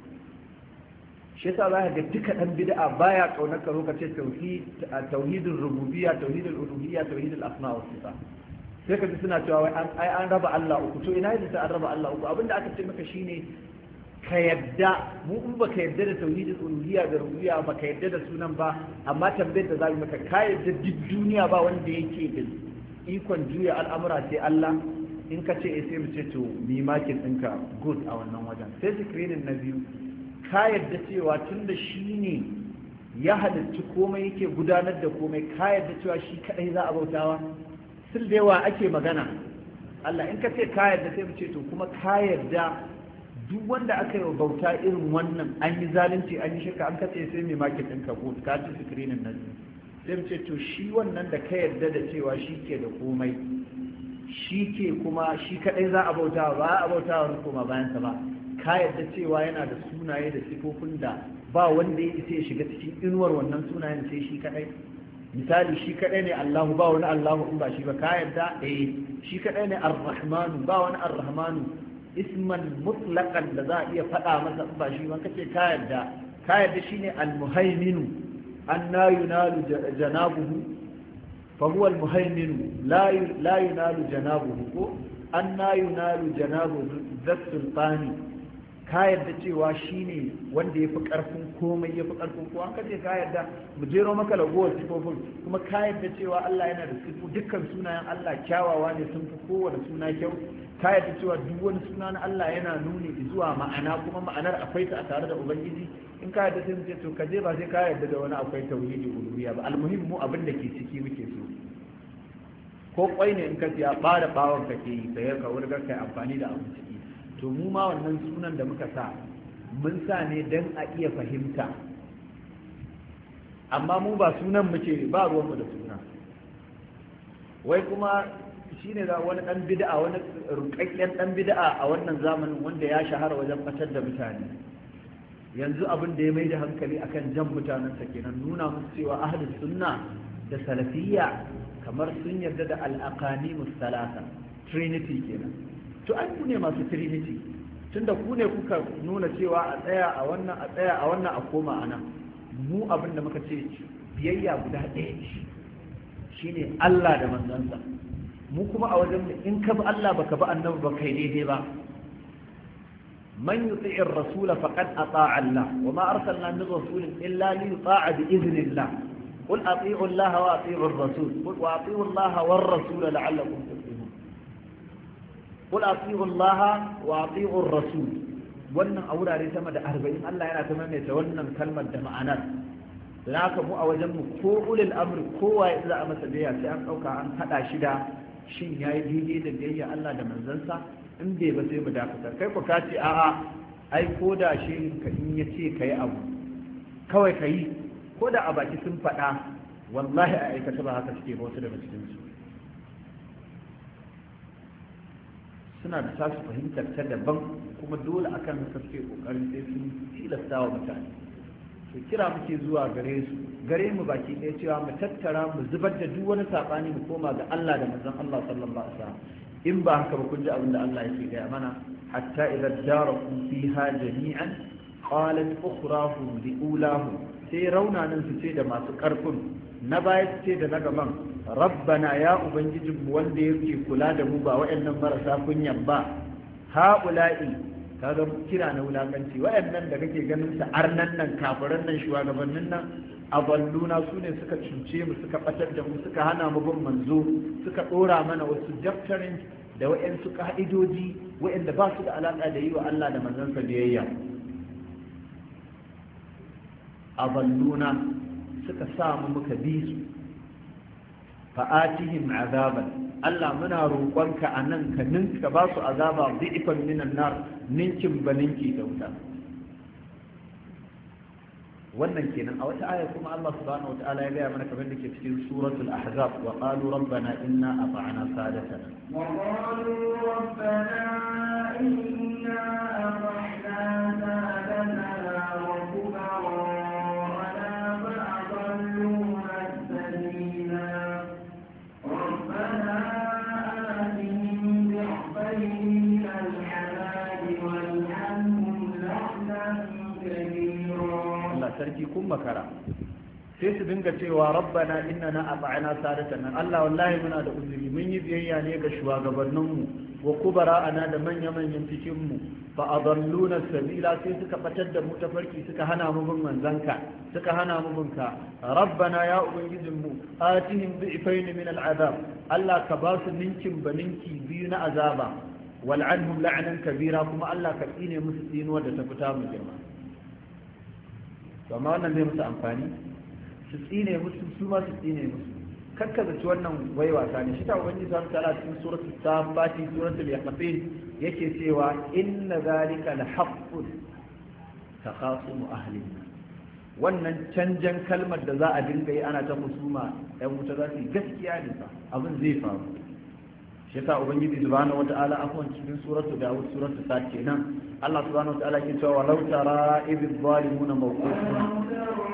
shi yasa za ka ga duka dan bid'a baya kaunar ka lokacin tauhid tauhidul rububiyya tauhidul uluhiyya tauhidul asma wa sifat sai ka ji suna cewa ai an raba Allah uku to ina yadda an raba Allah uku abinda aka ce maka shine ka yadda mu in baka yadda da tauhidul uluhiyya da rububiyya ba ka yadda da sunan ba amma tambayar da zamu maka ka yadda duk duniya ba wanda yake da ikon juya al'amura sai Allah in ka ce sai mu ce to mi makin ɗinka good a wannan wajen sai screening na biyu ka yadda cewa tunda shine ya halitta komai yake gudanar da komai ka yadda cewa shi kadai za a bautawa sul da yawa ake magana Allah in ka ce ka yarda sai mu ce to kuma ka yarda duk wanda aka yi wa bauta irin wannan an yi zalunci an yi shirka an kace sai mai market ɗin ka ko ka ci screening nan sai mu ce to shi wannan da ka yarda da cewa shi ke da komai shi ke kuma shi kadai za a bauta ba a bauta wa koma bayan sa ba ka yarda cewa yana da sunaye da sifofin da ba wanda ya isa ya shiga cikin inuwar wannan sunayen sai shi kadai misali shi kadai ne Allahu ba wani Allahu in ba shi ba ka yarda eh shi kadai ne Ar-Rahmanu ba wani Ar-Rahmanu isman mutlaqan da za a iya faɗa masa in ba shi ba kace ka yarda ka yarda shine Al-Muhaiminu anna yunalu janabuhu fa huwa Al-Muhaiminu la la yunalu janabuhu ko anna yunalu janabuhu dhat sultani ka yarda cewa shi ne wanda ya fi ƙarfin komai ya fi ƙarfin kowa ka ce ka yarda mu jero maka lagowar sifofin kuma ka yarda cewa Allah yana da sifu dukkan sunayen Allah kyawawa ne sun fi kowane suna kyau ka yarda cewa duk wani suna na Allah yana nuni zuwa ma'ana kuma ma'anar akwai ta a tare da ubangiji in ka yarda sai mu ce to ka je ba sai ka yarda da wani akwai tauhidi uluhiyya ba almuhim mu abin da ke ciki muke so ko kwai ne in ka siya ɓara ɓawon ka ke yi sai ka wurgar kai amfani da abin ciki to mu ma wannan sunan da muka sa mun sa ne don a iya fahimta amma mu ba sunan muke ba ruwanmu da suna wai kuma shi ne da wani ɗan bid'a wani rukakken ɗan bid'a a wannan zamanin wanda ya shahara wajen ɓatar da mutane yanzu abin da ya mai da hankali akan jan mutanensa kenan nuna musu cewa ahlus sunna da salafiyya kamar sun yarda da al'aqani musalasa trinity kenan to an ku ne masu trinity tunda ku ne kuka nuna cewa a tsaya a wannan a tsaya a wannan a koma a nan mu abin da muka ce biyayya guda ɗaya shine Allah da manzansa mu kuma a wajen in ka bi Allah baka bi annabi ba kai daidai ba man yuti'ir rasul faqad ata'a Allah wa ma arsalna min rasulin illa li yuta'a bi idhnillah qul ati'u Allah wa ati'u ar-rasul qul wa ati'u Allah war-rasul la'allakum قل أطيعوا الله وأطيعوا الرسول wannan a wurare sama da arba'in Allah yana ta maimaita wannan kalmar da ma'anar da haka mu a wajen mu ko ulil amri kowa ya za a masa biyayya sai an ɗauka an haɗa shi da shin yayi daidai da biyayya Allah da manzansa in bai ba sai mu dakata kai ku ka ce a'a ai ko da shi ka in ya ce ka yi abu kawai ka yi ko da a baki sun faɗa wallahi a aikata ba haka suke ba wasu daga cikinsu suna da tasu fahimtar ta daban kuma dole akan haka suke kokarin sai sun tilasta wa mutane to kira muke zuwa gare su gare mu baki ɗaya cewa mu tattara mu zubar da duk wani sabani mu koma ga Allah da manzon Allah sallallahu alaihi wasallam in ba haka ba kun ji abin da Allah yake gaya mana hatta idza daraku fiha jami'an qalat ukhrahum liulahum sai raunanan su ce da masu karfin na baya su ce da na gaban rabbana ya ubangijinmu wanda yake kula da mu ba waɗannan marasa kunyan ba haula'i kaga kira na wulakanci waɗannan da kake ganin su arnan nan kafiran nan shugabannin nan aballuna su ne suka cuce mu suka batar da mu suka hana mu bin manzo suka dora mana wasu daftarin da waɗansu ka'idoji waɗanda ba su da alaƙa da yi wa Allah da manzansa biyayya aballuna suka sa mu muka bi su fa'atihim azaban Allah muna roƙonka a nan ka ninka ba su azaba dhi'fan minan nar ninkin baninki da wuta wannan kenan a wata aya kuma Allah subhanahu wataala ya gaya mana kamar da ke cikin suratul ahzab wa qalu rabbana inna ata'na sadatana wa qalu rabbana inna ata'na sadatana wa kubara'ana fa'adalluna as-sabila rabbana atihim bi'afayni min al-'adhabi wal'anhum la'nan kabira. sarki kun makara sai su dinga cewa rabbana innana ata'na sadatana Allah wallahi muna da uzuri mun yi biyayya ne ga shugabanninmu wa kubara'ana da manya-manyan cikin mu fa adalluna sabila sai suka batar da mu tafarki suka hana mu bin manzanka suka hana mu bin ka rabbana ya ubangijinmu atihim bi'fayn min al'azab Allah ka ba su ninkin baninki biyu na azaba wal'anhum la'nan kabira kuma Allah ka tsine musu tsinuwa da ta fita mu girma to amma wannan zai musu amfani su tsine musu su ma su tsine musu kakkaza ci wannan wai wasa ne shi ta ubangiji ta ta'ala cikin suratul safati suratul yaqin yake cewa inna zalika la haqqun takhasumu ahli wannan canjan kalmar da za a dinga yi ana ta musuma ɗan wuta za su yi gaskiya ne fa abin zai faru shi yasa ubangiji subhanahu wata'ala afwan cikin suratul dawud suratul sad kenan Allah subhanahu wata'ala ke cewa walau tara idh zalimuna mawqufun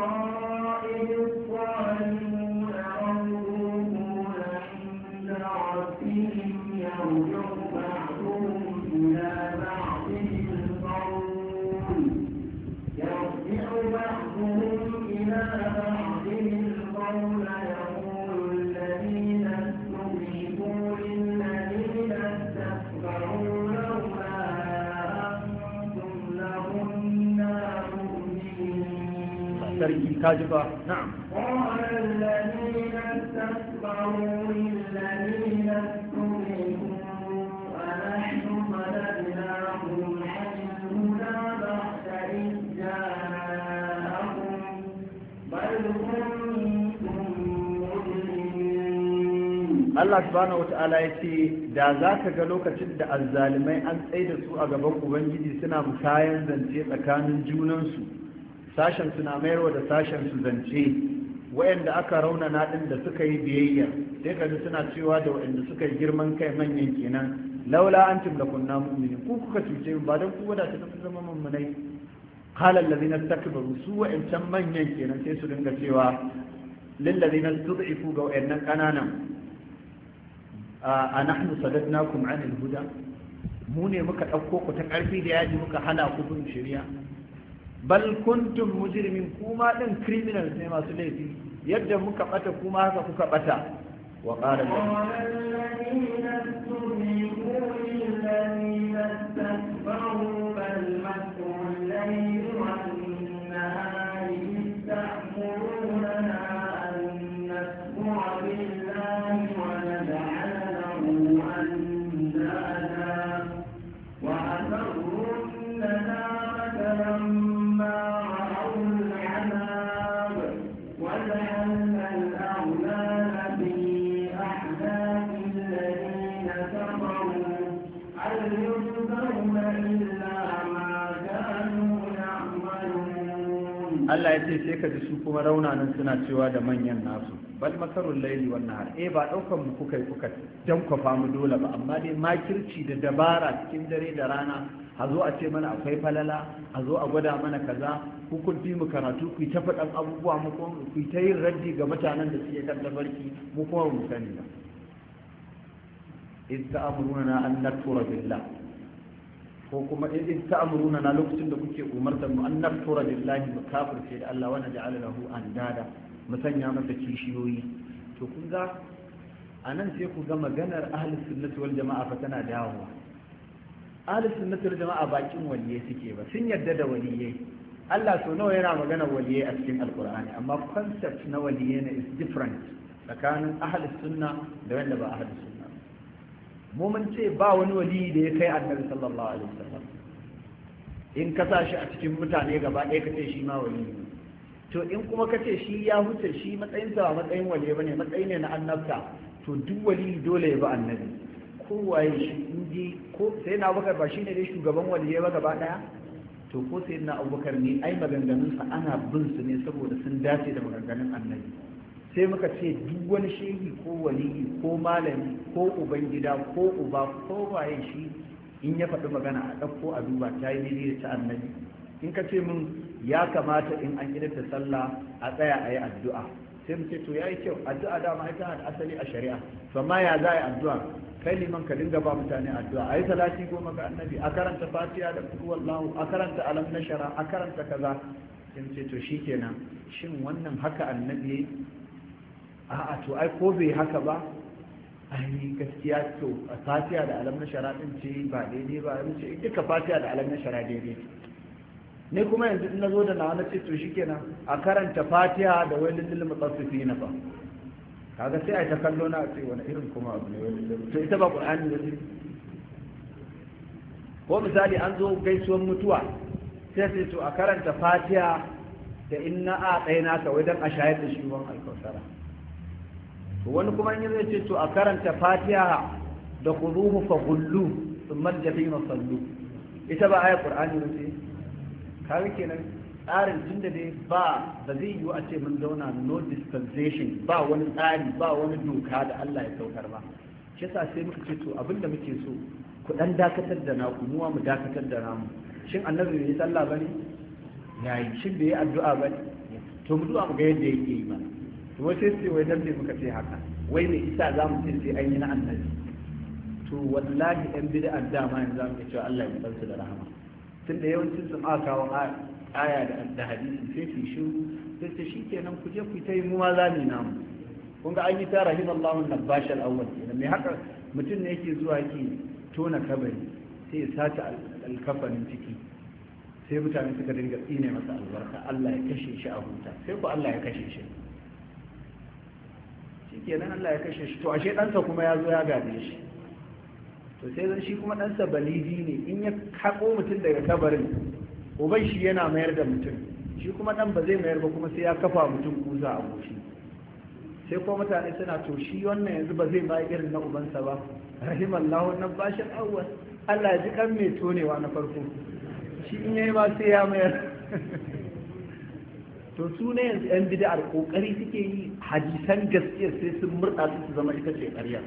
sarki kajiba na'am قال الذين استكبروا للذين استضعفوا أنحن صددناكم عن الهدى بعد إذ جاءكم بل كنتم مجرمين. Allah subhanahu wata'ala ya ce da za ka ga lokacin da azzalimai an tsaye da su a gaban ubangiji suna musayan zance tsakanin junansu sashen suna mayarwa da sashen su zance wayanda aka raunana din da suka yi biyayya sai kaji suna cewa da wayanda suka yi girman kai manyan kenan laula antum lakunna mu'minin ku kuka cuce ba dan ku wada ta zama mummunai qala allazina istakbaru su wayancan manyan kenan sai su dinga cewa lil ladina tud'ifu ga wayannan kananan a nahnu sadadnakum anil huda mu ne muka dauko ku ta karfi da yaji muka hana ku bin shari'a bal kuntum mujrimin kuma din criminals ne masu laifi yadda muka bata kuma haka kuka bata wa qala alladhina tu'minu lilladhina istakbaru bal makru al-layli wan-nahari yasta'muruna an nakfura billahi wa naj'ala lahu andada wa asarru an-nadamata lamma ra'aw al-'adab wa ja'alna al-aghlala fi أعناق الذين كفروا هل يجزون إلا ما كانوا يعملون. Allah ya ce sai ka ji su kuma raunanan suna cewa da manyan nasu bal makarul laili wan nahar eh ba daukan mu kuka kuka dan kwafa mu dole ba amma dai makirci da dabara cikin dare da rana a zo a ce mana akwai falala a zo a gwada mana kaza ku kun fi mu karatu ku ta faɗan abubuwa mu kuma ku ta yin raddi ga mutanen da suke kan tafarki mu kuma mu sani ba in ta'amuruna an nakfura billah ko kuma in ta'amuruna na lokacin da kuke umartar mu an nakfura billahi mu kafirce da Allah wa naj'ala lahu andada mu sanya masa kishiyoyi to kun ga anan sai ku ga maganar ahlus sunnati wal jama'a fa tana dawowa ahlus sunnati wal jama'a bakin waliyai suke ba sun yarda da waliyai Allah so nawa yana magana waliyai a cikin alqur'ani amma concept na waliyai ne is different tsakanin ahlus sunna da wanda ba ahlus sunna mu mun ce ba wani waliyi da ya kai annabi sallallahu alaihi wasallam in ka sa shi a cikin mutane gaba ɗaya ka ce shi ma waliyi to in kuma ka ce shi ya huce shi matsayinsa ba matsayin waliyi bane matsayi ne na annabta to duk waliyi dole ya ba annabi kowaye shi inji ko sai na abubakar ba shi ne dai shugaban waliyai ba gaba daya to ko sai na abubakar ne ai maganganunsa ana bin su ne saboda sun dace da maganganun annabi sai muka ce duk wani shehi ko waliyi ko malami ko ubangida ko uba ko waye shi in ya faɗi magana a ɗauko a duba ta yi daidai da ta annabi in ka ce min ya kamata in an idar da sallah a tsaya a yi addu'a sai mu ce to ya yi kyau addu'a dama ita da asali a shari'a to amma ya za a yi addu'a kai liman ka dinga ba mutane addu'a a yi salati goma ga annabi a karanta fatiha da kudu wallahu a karanta alam nashara a karanta kaza sai mu ce to shikenan shin wannan haka annabi a'a to ai ko bai haka ba ai gaskiya to fatiha da alam nashara din ce ba daidai ba mu ce duka fatiha da alam nashara daidai ne kuma yanzu in nazo da nawa na ce to shikenan a karanta fatiha da wailul lil mutaffifin fa kaga sai ai ta kallo na ce wani irin kuma abu ne wailul to ita ba qur'ani ne ko misali an zo gaisuwar mutuwa sai sai to a karanta fatiha da inna a ɗaya ka wai dan a shayar da shi wan alkausara to wani kuma in zai ce to a karanta fatiha da khuduhu fa ghullu thumma al-jahima sallu ita ba ayat qur'ani ne ce kawai kenan tsarin tun da dai ba ba zai yiwu a ce mun zauna no dispensation ba wani tsari ba wani doka da Allah ya saukar ba shi yasa sai muka ce to abinda muke so ku dan dakatar da naku muwa mu dakatar da namu shin annabi bai yi sallah bane yayi shin bai yi addu'a bane to mu du'a mu ga yadda yake yi mana to wai sai sai wai dan ne muka ce haka wai me isa za mu ce sai an yi na annabi to wallahi ɗan bid'an dama yanzu zamu ce Allah ya bar su da rahama tunda yawancin sun aka kawo aya da hadisi sai su shiru sai su shi kenan ku je ku ta yi muwa za mu namu kun ga an yi ta rahimallahu nabash al-awwal kenan me haka mutum ne yake zuwa yake tona kabari sai ya sace alkafanin ciki sai mutane suka dinga tsine masa albarka Allah ya kashe shi a huta sai ku Allah ya kashe shi shikenan Allah ya kashe shi to ashe ɗansa kuma ya zo ya gade shi to sai zan shi kuma ɗansa balidi ne in ya haƙo mutum daga kabarin uban shi yana mayar da mutum shi kuma ɗan ba zai mayar ba kuma sai ya kafa mutum kusa a goshi sai kuma mutane suna to shi wannan yanzu ba zai bayi irin na ubansa ba rahimallahu nan bashin awwal Allah ya ji kan mai tonewa na farko shi in yayi ma sai ya mayar to su ne yanzu yan bid'ar kokari suke yi hadisan gaskiya sai sun murɗa su su zama ita ce ƙarya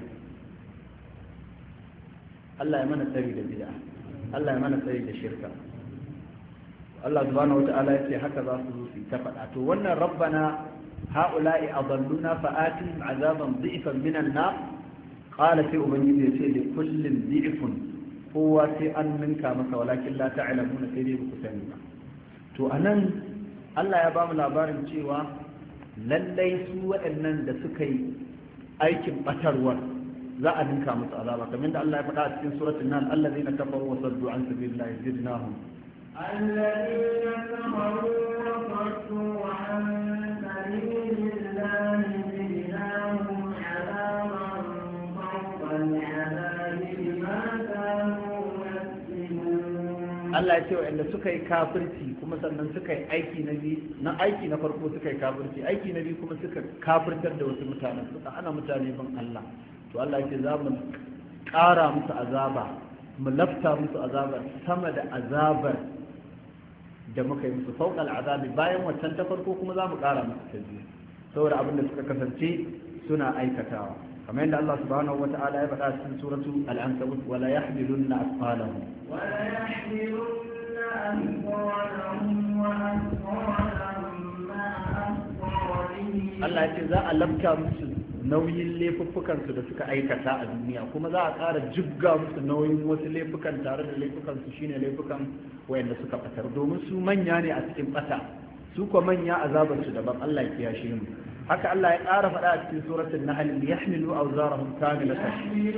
Allah ya mana tsari da bid'a Allah ya mana tsari da shirka Allah subhanahu wata'ala yace haka za su zo su ta faɗa to wannan rabbana haula'i adalluna fa'atihim azaban dhi'fan minan nar qala sai ubangiji yace li kullin dhi'fun kowa sai an ninka masa walakin la ta'lamuna sai dai ku sani ba to anan Allah ya ba mu labarin cewa lallai su waɗannan da suka yi aikin batarwar za a ninka musu azaba kamar da Allah ya faɗa a cikin suratul nan allazina kafaru wa saddu an sabilillahi zidnahum الذين كفروا وصدوا عن سبيل الله زدناهم عذابا فوق العذاب بما كانوا يكسبون Allah ya ce wa'anda suka yi kafirci kuma sannan suka yi aiki na biyu na aiki na farko suka yi kafirci aiki na biyu kuma suka kafirtar da wasu mutanen suka ana mutane ban Allah to Allah ya ce za mu ƙara musu azaba mu lafta musu azaba sama da azabar da muka yi musu fauƙal azabi bayan wancan ta farko kuma za mu ƙara musu ta biyu saboda abin da suka kasance suna aikatawa kamar yadda Allah subhanahu wa ta'ala ya faɗa cikin suratu al-ankabut wala yahmilunna asqalahum wala yahmilunna asqalahum wa asqalahum ma'a asqalihim Allah ya ce za a labta musu nauyin laifuffukansu da suka aikata a duniya kuma za a ƙara jibga musu nauyin wasu laifukan tare da laifukansu shine laifukan wayanda suka batar domin su manya ne a cikin bata su kuma manya azabar su daban Allah ya kiyashe mu haka Allah ya ƙara faɗa a cikin suratul nahl liyahmilu awzarahum kamilatan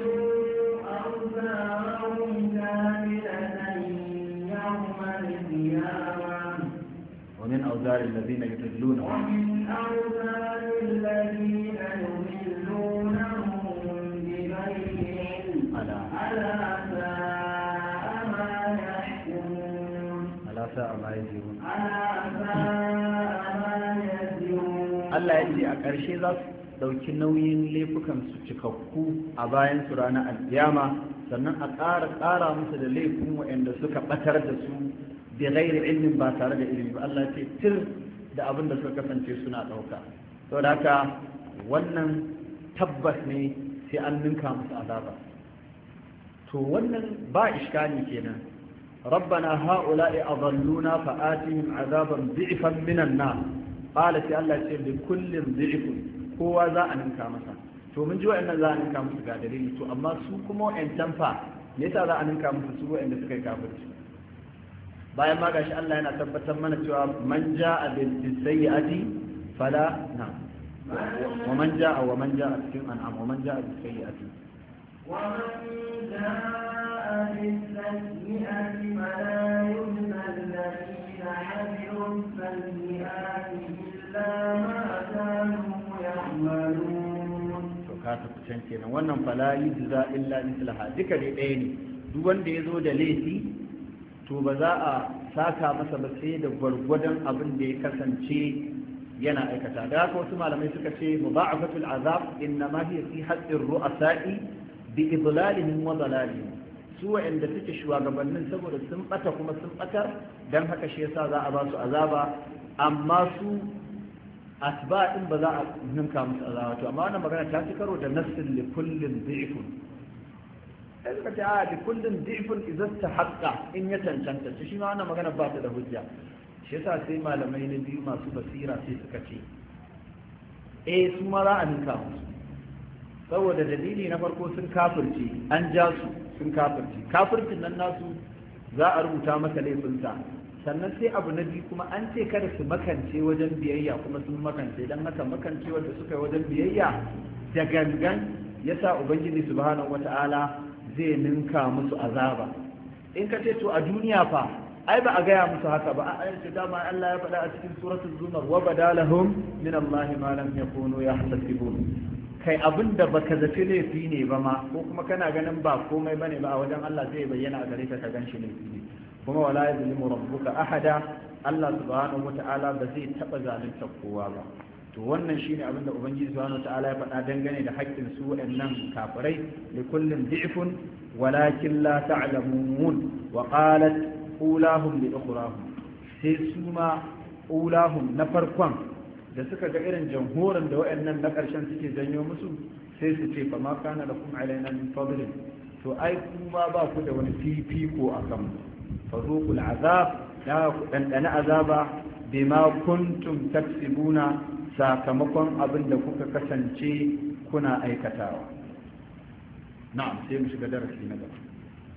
ومن أوزار الذين يضلونهم ومن أوزار الذين يضلونهم بغير علم ألا ألا ساء ما يحكمون ألا ساء ما يزرون ألا ساء ما يزرون Allah ya ce a ƙarshe za su ɗauki nauyin laifukan su cikakku a bayan su ranar alkiyama sannan a ƙara ƙara musu da laifin waɗanda suka ɓatar da su bi ghairi ilmin ba tare da ilimi ba Allah ce tir da abin da suka kasance suna ɗauka saboda haka wannan tabbas ne sai an ninka musu azaba to wannan ba iskali kenan rabbana haula'i adalluna fa'atihim azaban dhi'fan minan nar qala sai Allah ce li kullin dhi'fun kowa za a ninka masa to mun ji wa'annan za a ninka musu ga dalili to amma su kuma wa'ancan fa me yasa za a ninka musu su wa'anda suka yi kafirci bayan ma gashi Allah yana tabbatar mana cewa man ja'a bil sayyi'ati fala na wa man ja'a wa man ja'a cikin an'am wa man ja'a bis sayyi'ati wa man ja'a bis sayyi'ati fala yujza alladhina 'amilu sayyi'ati illa ma kanu ya'malun to ka ta kucin kenan wannan fala yujza illa mislaha duka dai ɗaya ne duk wanda ya zo da laifi to ba za a saka masa ba sai da gwargwadon abin da ya kasance yana aikata da haka wasu malamai suka ce mudha'afatul azab inna ma hiya fi haqqir ru'asa'i bi idlalihim wa dalalihim su wa'anda suke shugabannin saboda sun bata kuma sun batar dan haka shi yasa za a ba su azaba amma su asba'in ba za a ninka musu azaba to amma wannan magana ta ci karo da nassin li kullin dhi'fun sai suka ce a da kullum difin idan ta haƙa in ya cancanta shi ma wannan magana ba ta da hujja shi yasa sai malamai na biyu masu basira sai suka ce eh su ma za a ninka musu saboda dalili na farko sun kafirce an ja su sun kafirce kafircin nan nasu za a rubuta masa laifinsa sannan sai abu na biyu kuma an ce kada su makance wajen biyayya kuma sun makance don haka makance wanda suka yi wajen biyayya da gangan yasa ubangiji subhanahu wata'ala zai ninka musu azaba in ka ce to a duniya fa ai ba a gaya musu haka ba a ayyance dama Allah ya faɗa a cikin suratul zumar wa badalahum min Allah ma lam yakunu yahtasibun kai abinda baka zaci laifi ne ba ma ko kuma kana ganin ba komai bane ba a wajen Allah zai bayyana a gare ka ka ganshi laifi ne kuma wala yuzlimu rabbuka ahada Allah subhanahu wata'ala ba zai taba zalunta kowa ba to wannan shine abinda ubangiji subhanahu wataala ya faɗa dangane da haƙƙin su waɗannan kafirai li kullin di'fun walakin la ta'lamun wa qalat ulahum li ukhrahum sai su ma ulahum na farkon da suka ga irin jamhuran da waɗannan na ƙarshen suke janyo musu sai su ce fa ma kana lakum alaina min fadlin to ai kuma ba ku da wani fifiko a kan fa zuqul azab ya ku dandana azaba bima kuntum taksibuna sakamakon abin da kuka kasance kuna aikatawa na'am sai mu shiga darasi na gaba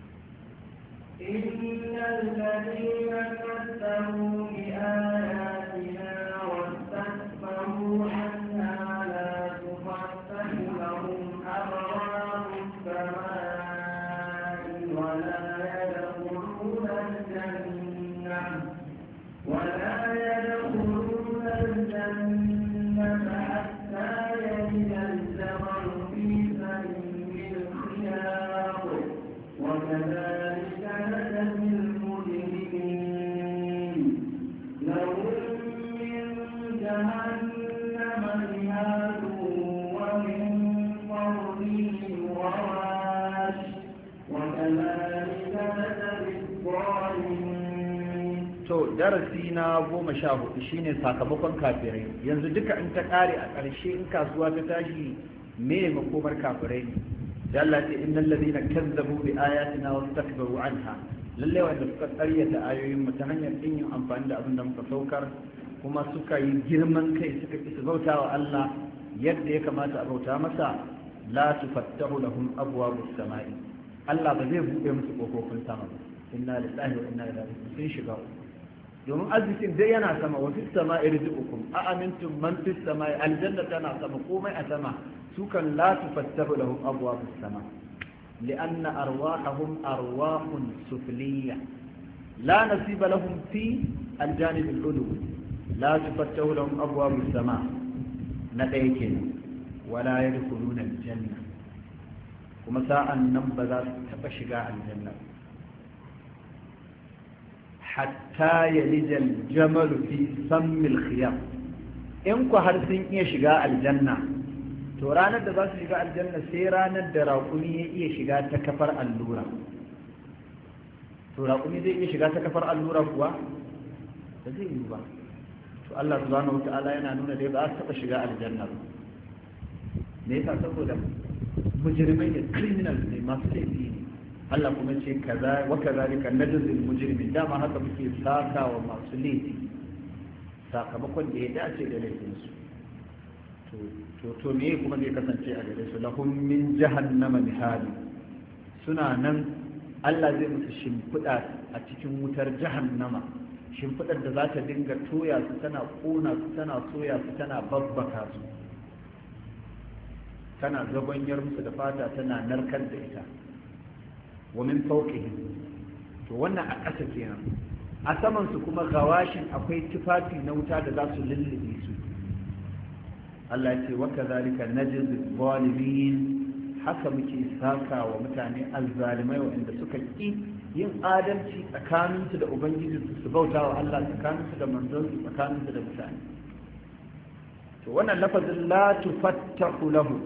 innal ladina kadzabu bi ayatina wastakbaru anha la tufattahu lahum abwabus samai wa la yadkhuluna al-jannah wa la yadkhuluna al-jannah حتى يجد الزمن في سبيل الخياط وكذلك نجزي المجرمين لهم من جهنم مهاد ومن فوقهم غواش وكذلك نجزي الظالمين to darasi na goma sha hudu shine sakamakon kafirai yanzu duka in ta kare a ƙarshe in kasuwa ta tashi me makomar kafirai ne da Allah ce innal ladina kazzabu bi ayatina wastakbaru anha lalle wanda suka ƙaryata ayoyin mu ta hanyar kin yin amfani da abin da muka saukar kuma suka yi girman kai suka ki bauta wa Allah yadda ya kamata a bauta masa la tufattahu lahum abwabus samai Allah ba zai buɗe musu kofofin sama ba inna lillahi wa inna ilaihi raji'un sun shiga domin arzikin dai yana sama wa fis sama'i rizqukum a amintum man fis sama'i aljanna tana sama komai a sama su kan la tufattahu lahum abwabus sama لأن أرواحهم أرواح سفلية لا نصيب لهم في الجانب العلوي لا تفتح لهم أبواب السماء نتيكن ولا يدخلون الجنة ومساء النبذة تبشقاء الجنة حتى يلج الجمل في سم الخيام إنكو هرسين يشقاء الجنة to ranar da za su shiga aljanna sai ranar da raƙumi ya iya shiga ta kafar allura to raƙumi zai iya shiga ta kafar allura kuwa ba zai yi ba to Allah subhanahu wata'ala yana nuna dai ba su taɓa shiga aljanna ba me yasa saboda mujrimai ne criminals ne masu laifi ne Allah kuma ce kaza wa kazalika najzil mujrimin dama haka muke saka wa masu laifi sakamakon da ya dace da laifinsu to to me kuma zai kasance a gare su lahum min jahannama mihadi suna nan Allah zai musu shimfiɗa a cikin wutar jahannama shimfiɗar da za ta dinga toya su tana ƙona su tana soya su tana babbaka su tana zagonyar musu da fata tana narkar da ita wa min fawqihim to wannan a ƙasa kenan a saman su kuma gawashin akwai tufafi na wuta da za su lullube su Allah ya ce wa kadhalika najzi zalimin haka muke saka wa mutane azzalimai waɗanda suka ƙi yin adalci tsakaninsu da ubangiji su bauta wa Allah tsakaninsu da manzonsu tsakaninsu da mutane to wannan lafazin la tufattahu lahu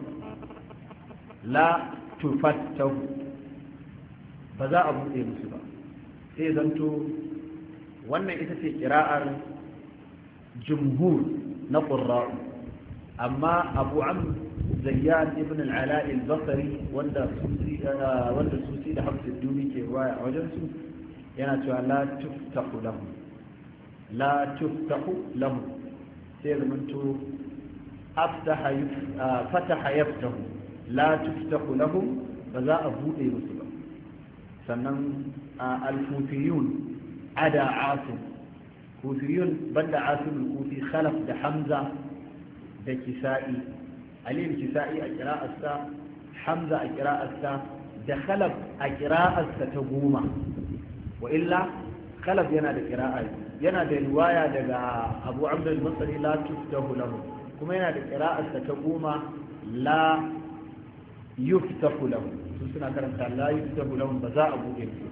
la tufattahu ba za a buɗe musu ba sai zanto wannan ita ce ƙira'ar jumhur na ƙurra'u amma abu am zayyan ibn al-ala al-basri wanda susi wanda susi da hafs duni ke ruwaya a wajen su yana cewa la tuftahu lahu la tuftahu lahu sai zamanto aftaha fataha yaftahu la tuftahu lahu ba za a bude musu ba sannan al-kufiyun ada asim kufiyun banda asim al-kufi khalaf da hamza da kisa'i alim kisa'i a kira'arsa hamza a kira'arsa da khalaf a kira'arsa ta goma wa illa khalaf yana da kira'a yana da riwaya daga abu abdul masari la tuftahu lahu kuma yana da kira'arsa ta goma la yuftahu lahu su suna karanta la yuftahu lahu ba za a buɗe su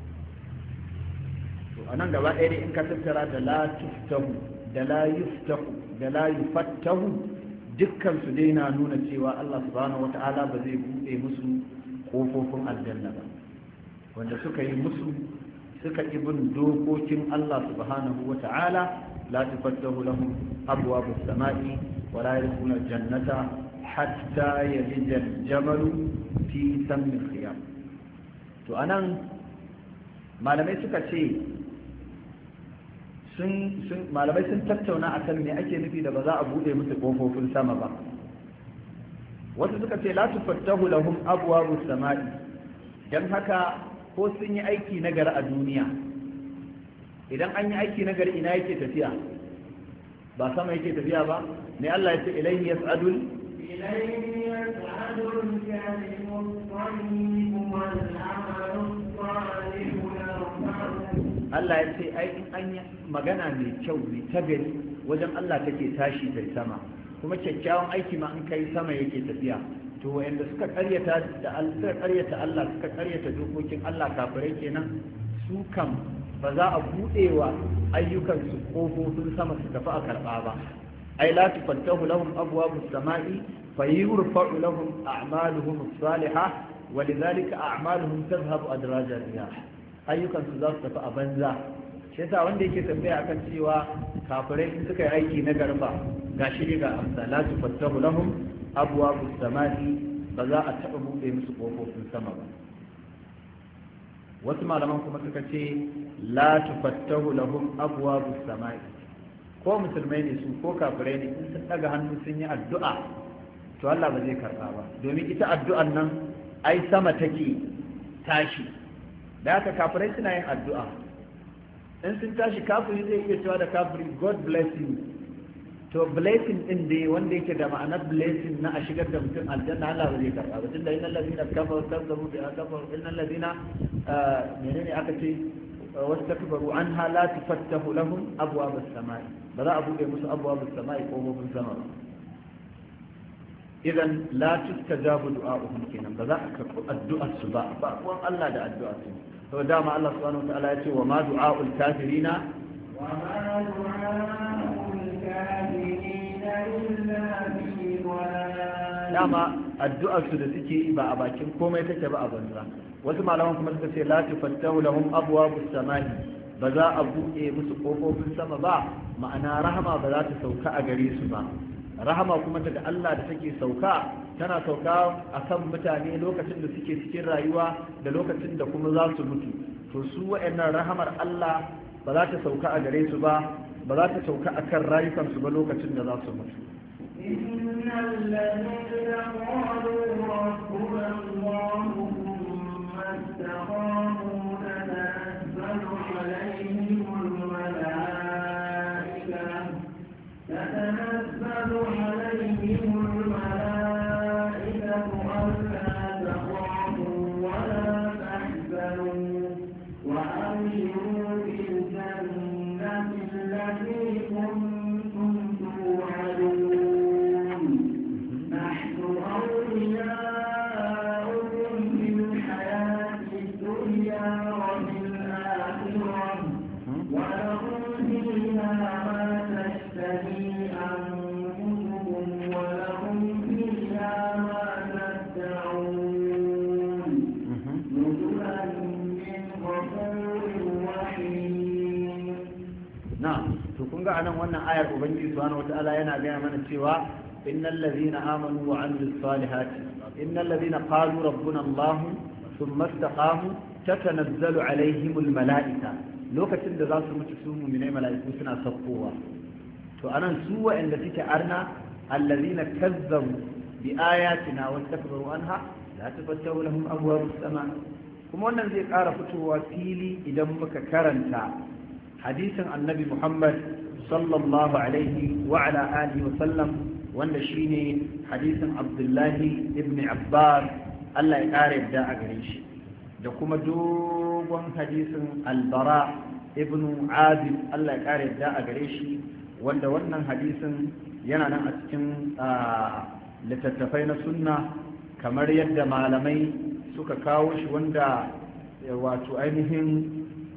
to anan gaba ɗaya dai in ka tattara da la tuftahu da la yuftahu da la yufattahu dukkan su dai na nuna cewa Allah subhanahu wata'ala ba zai buɗe musu kofofin aljanna ba wanda suka yi musu suka ibin dokokin Allah subhanahu wata'ala la tufattahu lahum abwabus samai wa la yadkhuluna jannata hatta yalija al-jamalu fi sammi al-khiyam to anan malamai suka ce malamai sun tattauna a kan me ake nufi da ba za a bude musu kofofin sama ba wasu suka ce la tufattahu lahum abwabu samai dan haka ko sun yi aiki na gari a duniya idan an yi aiki na gari ina yake tafiya ba sama yake tafiya ba ne Allah ya ce ilayhi yas'adul ilayhi yas'adul kalimu tayyib wal amalu salih Allah ya ce ai in an yi magana mai kyau mai tagari wajen Allah take tashi ta sama kuma kyakkyawan aiki ma in kai sama yake tafiya to wayanda suka karyata da suka karyata Allah suka karyata dokokin Allah kafirai kenan su kam ba za a bude wa ayyukan su kofofin sama su tafi a karba ba ai la tufattahu lahum abwabus samai fayurfa'u lahum a'maluhum as-salihah ولذلك أعمالهم تذهب أدراج الرياح ayyukansu za su tafi a banza shi yasa wanda yake tambaya akan cewa kafirai in suka yi aiki na garba ga shi ga amsa la tufattahu lahum abwabus samai ba za a taɓa buɗe musu ƙofofin sama ba. Wasu malaman kuma suka ce la tufattahu lahum abwabus samai, ko musulmai ne su ko kafirai ne in sun daga hannu sun yi addu'a to Allah ba zai karɓa ba, domin ita addu'an nan ai sama take tashi. Da haka kafirai suna yin addu'a, in sun tashi kafiri zai iya cewa da kafiri God bless you, to blessing din dai wanda yake da ma'anar blessing na a shigar da mutum aljanna Allah ba zai karɓa ba, tunda innal ladina kafaru kazzabu bi kafaru innal ladina menene aka ce wastakbaru anha la tufattahu lahum abwabus samai, ba za a bude musu abwabus samai ko kofofin sama ba. idan la tustajabu du'a'uhum kenan ba za a karɓi addu'ar su ba ba kuwan Allah da addu'ar su. to dama Allah subhanahu wa ta'ala ya ce wa ma du'a'ul kafirina wa ma du'a'ul kafirina illa fi dhalal. dama addu'ar su da suke yi ba a bakin komai take ba a banza. wasu malaman kuma suka ce la tufattahu lahum abwabus samai, ba za a buɗe musu kofofin sama ba, ma'ana rahama ba za ta sauka a gare su ba. rahama kuma daga Allah da take sauka tana sauka a kan mutane lokacin da suke cikin rayuwa da lokacin da kuma za su mutu. to su wa'annan rahamar Allah ba za ta sauka a gare su ba, ba za ta sauka a kan rayukansu ba lokacin da za su mutu. innal ladina qalu rabbuna Allah thumma istaqamu tanazzalu alayhim تتنزل عليهم الملائكة ألا تخافوا ولا تحزنوا وأبشروا بالجنة التي كنتم توعدون نحن أولياؤكم في الحياة الدنيا وفي الآخرة ولكم فيها ما تشتهي a nan wannan ayar ubangiji subhanahu wataala yana gaya mana cewa innal ladhina amanu wa amilus salihati innal ladhina qalu rabbuna allah thumma istaqamu tatanazzalu alaihimul malaika, lokacin da za su mutu su mu'minai mala'iku suna sakkowa. to anan su wa'anda suke arna alladhina kazzabu bi ayatina wastakbaru anha la tufattahu lahum abwabus sama. kuma wannan zai ƙara fitowa fili idan muka karanta hadisin annabi Muhammad sallallahu alaihi wa ala alihi wa sallam, wanda shine hadisin Abdullahi ibn Abbas Allah ya kare yadda a gare shi, da kuma dogon hadisin Al-Bara ibn Azib Allah ya kare yadda a gare shi, wanda wannan hadisin yana nan a cikin littattafai na sunna kamar yadda malamai suka kawo shi, wanda wato ainihin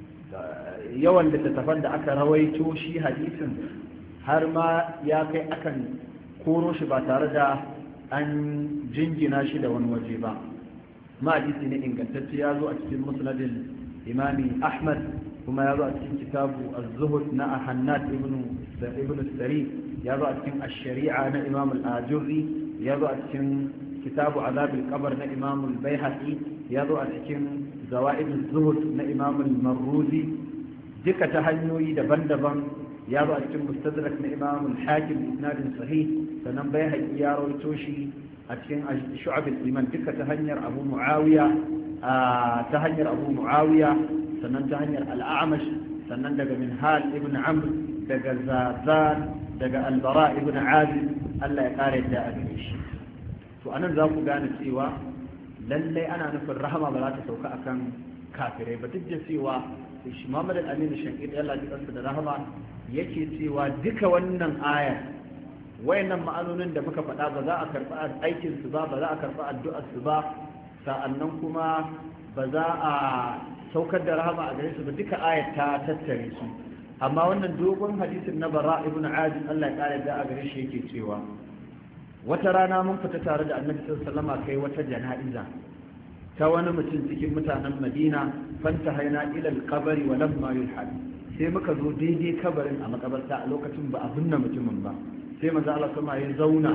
yawan littattafan da aka rawaito shi hadisin har ma ya kai akan koro shi ba tare da an jingina shi da wani waje ba. ma hadisi ne ingantacce, ya zo a cikin musnadin imami Ahmad, kuma ya zo a cikin kitabu az-zuhud na Hannad ibn ibn Sari, ya zo a cikin ash-shari'a na Imam al-Ajurri, ya zo a cikin kitabu azab al-qabr na Imam al-Baihaqi, ya zo a cikin zawaid az-zuhud na Imam al-Marruzi, duka ta hanyoyi daban-daban. ya zo a cikin mustadrak na Imam al-Hakim isnadin sahih, sannan Baihaqi ya rawaito shi a cikin shu'ab al-iman duka ta hanyar Abu Muawiya ta hanyar Abu Muawiya sannan ta hanyar al-A'mash, sannan daga Minhal ibn Amr, daga Zazan, daga Al-Bara ibn Azib Allah ya kare da a gare shi. to anan za ku gane cewa lallai ana nufin rahama ba za ta sauka akan kafirai ba, duk da cewa shi Muhammad al-Amin Shankiri Allah ya kansa da rahama yake cewa duka wannan aya wayannan ma'anonin da muka faɗa ba za a karɓi aikin su ba ba za a karɓi addu'ar su ba, sa'annan kuma ba za a saukar da rahama a gare su ba, duka ayat ta tattare su. amma wannan dogon hadisin na Bara ibn Azib Allah ya kare da a gare shi yake cewa wata rana mun fita tare da Annabi sallallahu alaihi wasallam kai wata jana'iza ta wani mutum cikin mutanen Madina, fanta haina ilal kabari wa lamma yulhad, sai muka zo daidai kabarin a makabarta a lokacin ba a binne mutumin ba, sai manzo Allah sama ya zauna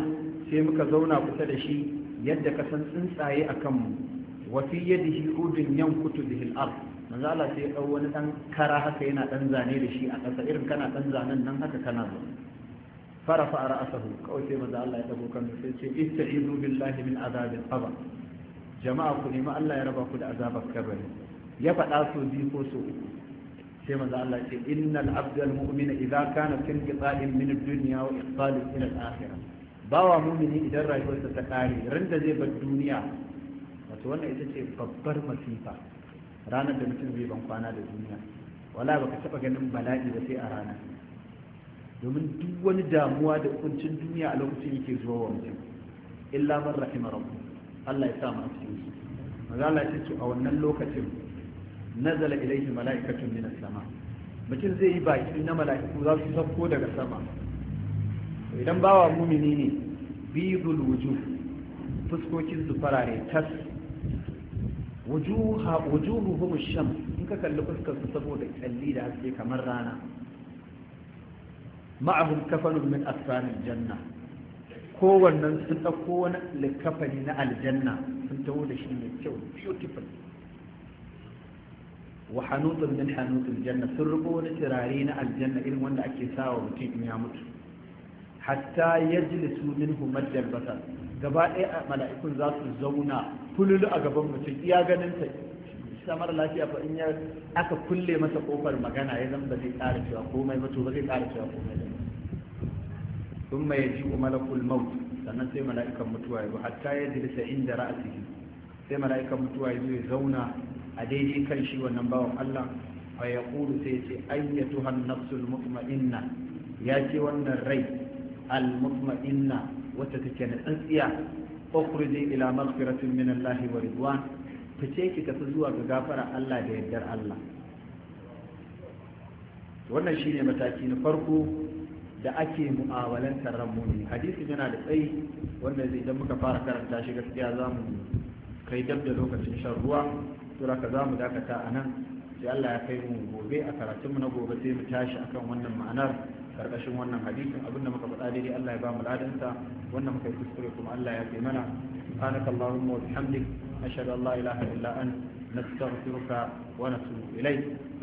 sai muka zauna kusa da shi yadda ka san tsuntsaye akan mu wa fi yadihi udun yankutu bihi al-ard manzo Allah sai ya dau wani dan kara haka yana dan zane da shi a ƙasa irin kana dan zanen nan haka kana zo farafa ra'sahu kawai sai manzo Allah ya dago kan sai ce ista'izu billahi min azabil qabr jama'a ku nemi Allah ya raba ku da azabar kabari ya faɗa so biyu ko so uku sai manzo Allah ya ce innal abdal mu'mina idza kana fi inqita'in min ad-dunya wa iqbalin ila al-akhirah bawa mu'mini idan rayuwarsa ta kare randa zai bar duniya wato wannan ita ce babbar masifa ranar da mutum zai ban kwana da duniya wala baka taba ganin bala'i ba sai a ranar domin duk wani damuwa da kuncin duniya a lokacin yake zuwa wa mutum illa man rahima rabbu Allah ya sa mu a cikin su maza Allah ya ce a wannan lokacin nazala ilayhi mala'ikatun min as-sama mutum zai yi baki na mala'iku za su sauko daga sama idan bawa mumini ne bidul wujuh fuskokin su farare tas wujuha wujuhuhum ash-shams in ka kalli fuskar su saboda kalli da haske kamar rana ma'ahum kafanun min asfanil janna kowannen sun ɗauko wani likafani na aljanna sun taho da shi mai kyau beautiful wa hanutun min hanutul janna sun rubo wani turare na aljanna irin wanda ake sawa mutum in ya mutu hatta yajlisu minhu maddal basar gaba ɗaya mala'ikun za su zauna fululu a gaban mutum iya ganin ta samar lafiya fa in ya aka kulle masa kofar magana ya zama ba zai ƙara cewa komai ba to ba zai ƙara cewa komai ba ثم يجيء ملك الموت sannan sai mala'ikan mutuwa ya zo hatta ya jilisa inda ra'asihi sai mala'ikan mutuwa ya zo ya zauna a daidai kan shi wannan bawan Allah fa ya kulu sai ce ayyatuha an-nafsul mutma'inna ya ce wannan rai al-mutma'inna wacce take na tsantsiya ukhriji ila maghfiratin min Allah wa ridwan fice ki tafi zuwa ga gafara Allah da yardar Allah wannan shine mataki na farko da ake mu'amalantar ran mumini hadisin yana da tsayi wanda zai idan muka fara karanta shi gaskiya za mu kai dab da lokacin shan ruwa tura ka za mu dakata a nan sai Allah ya kai mu gobe a karatunmu na gobe sai mu tashi akan wannan ma'anar karkashin wannan hadisin abinda muka faɗa daidai Allah ya ba mu ladansa wannan muka yi kuskure kuma Allah ya kai mana subhanaka allahumma wa bihamdik ashhadu an la ilaha illa anta nastaghfiruka wa natubu ilayk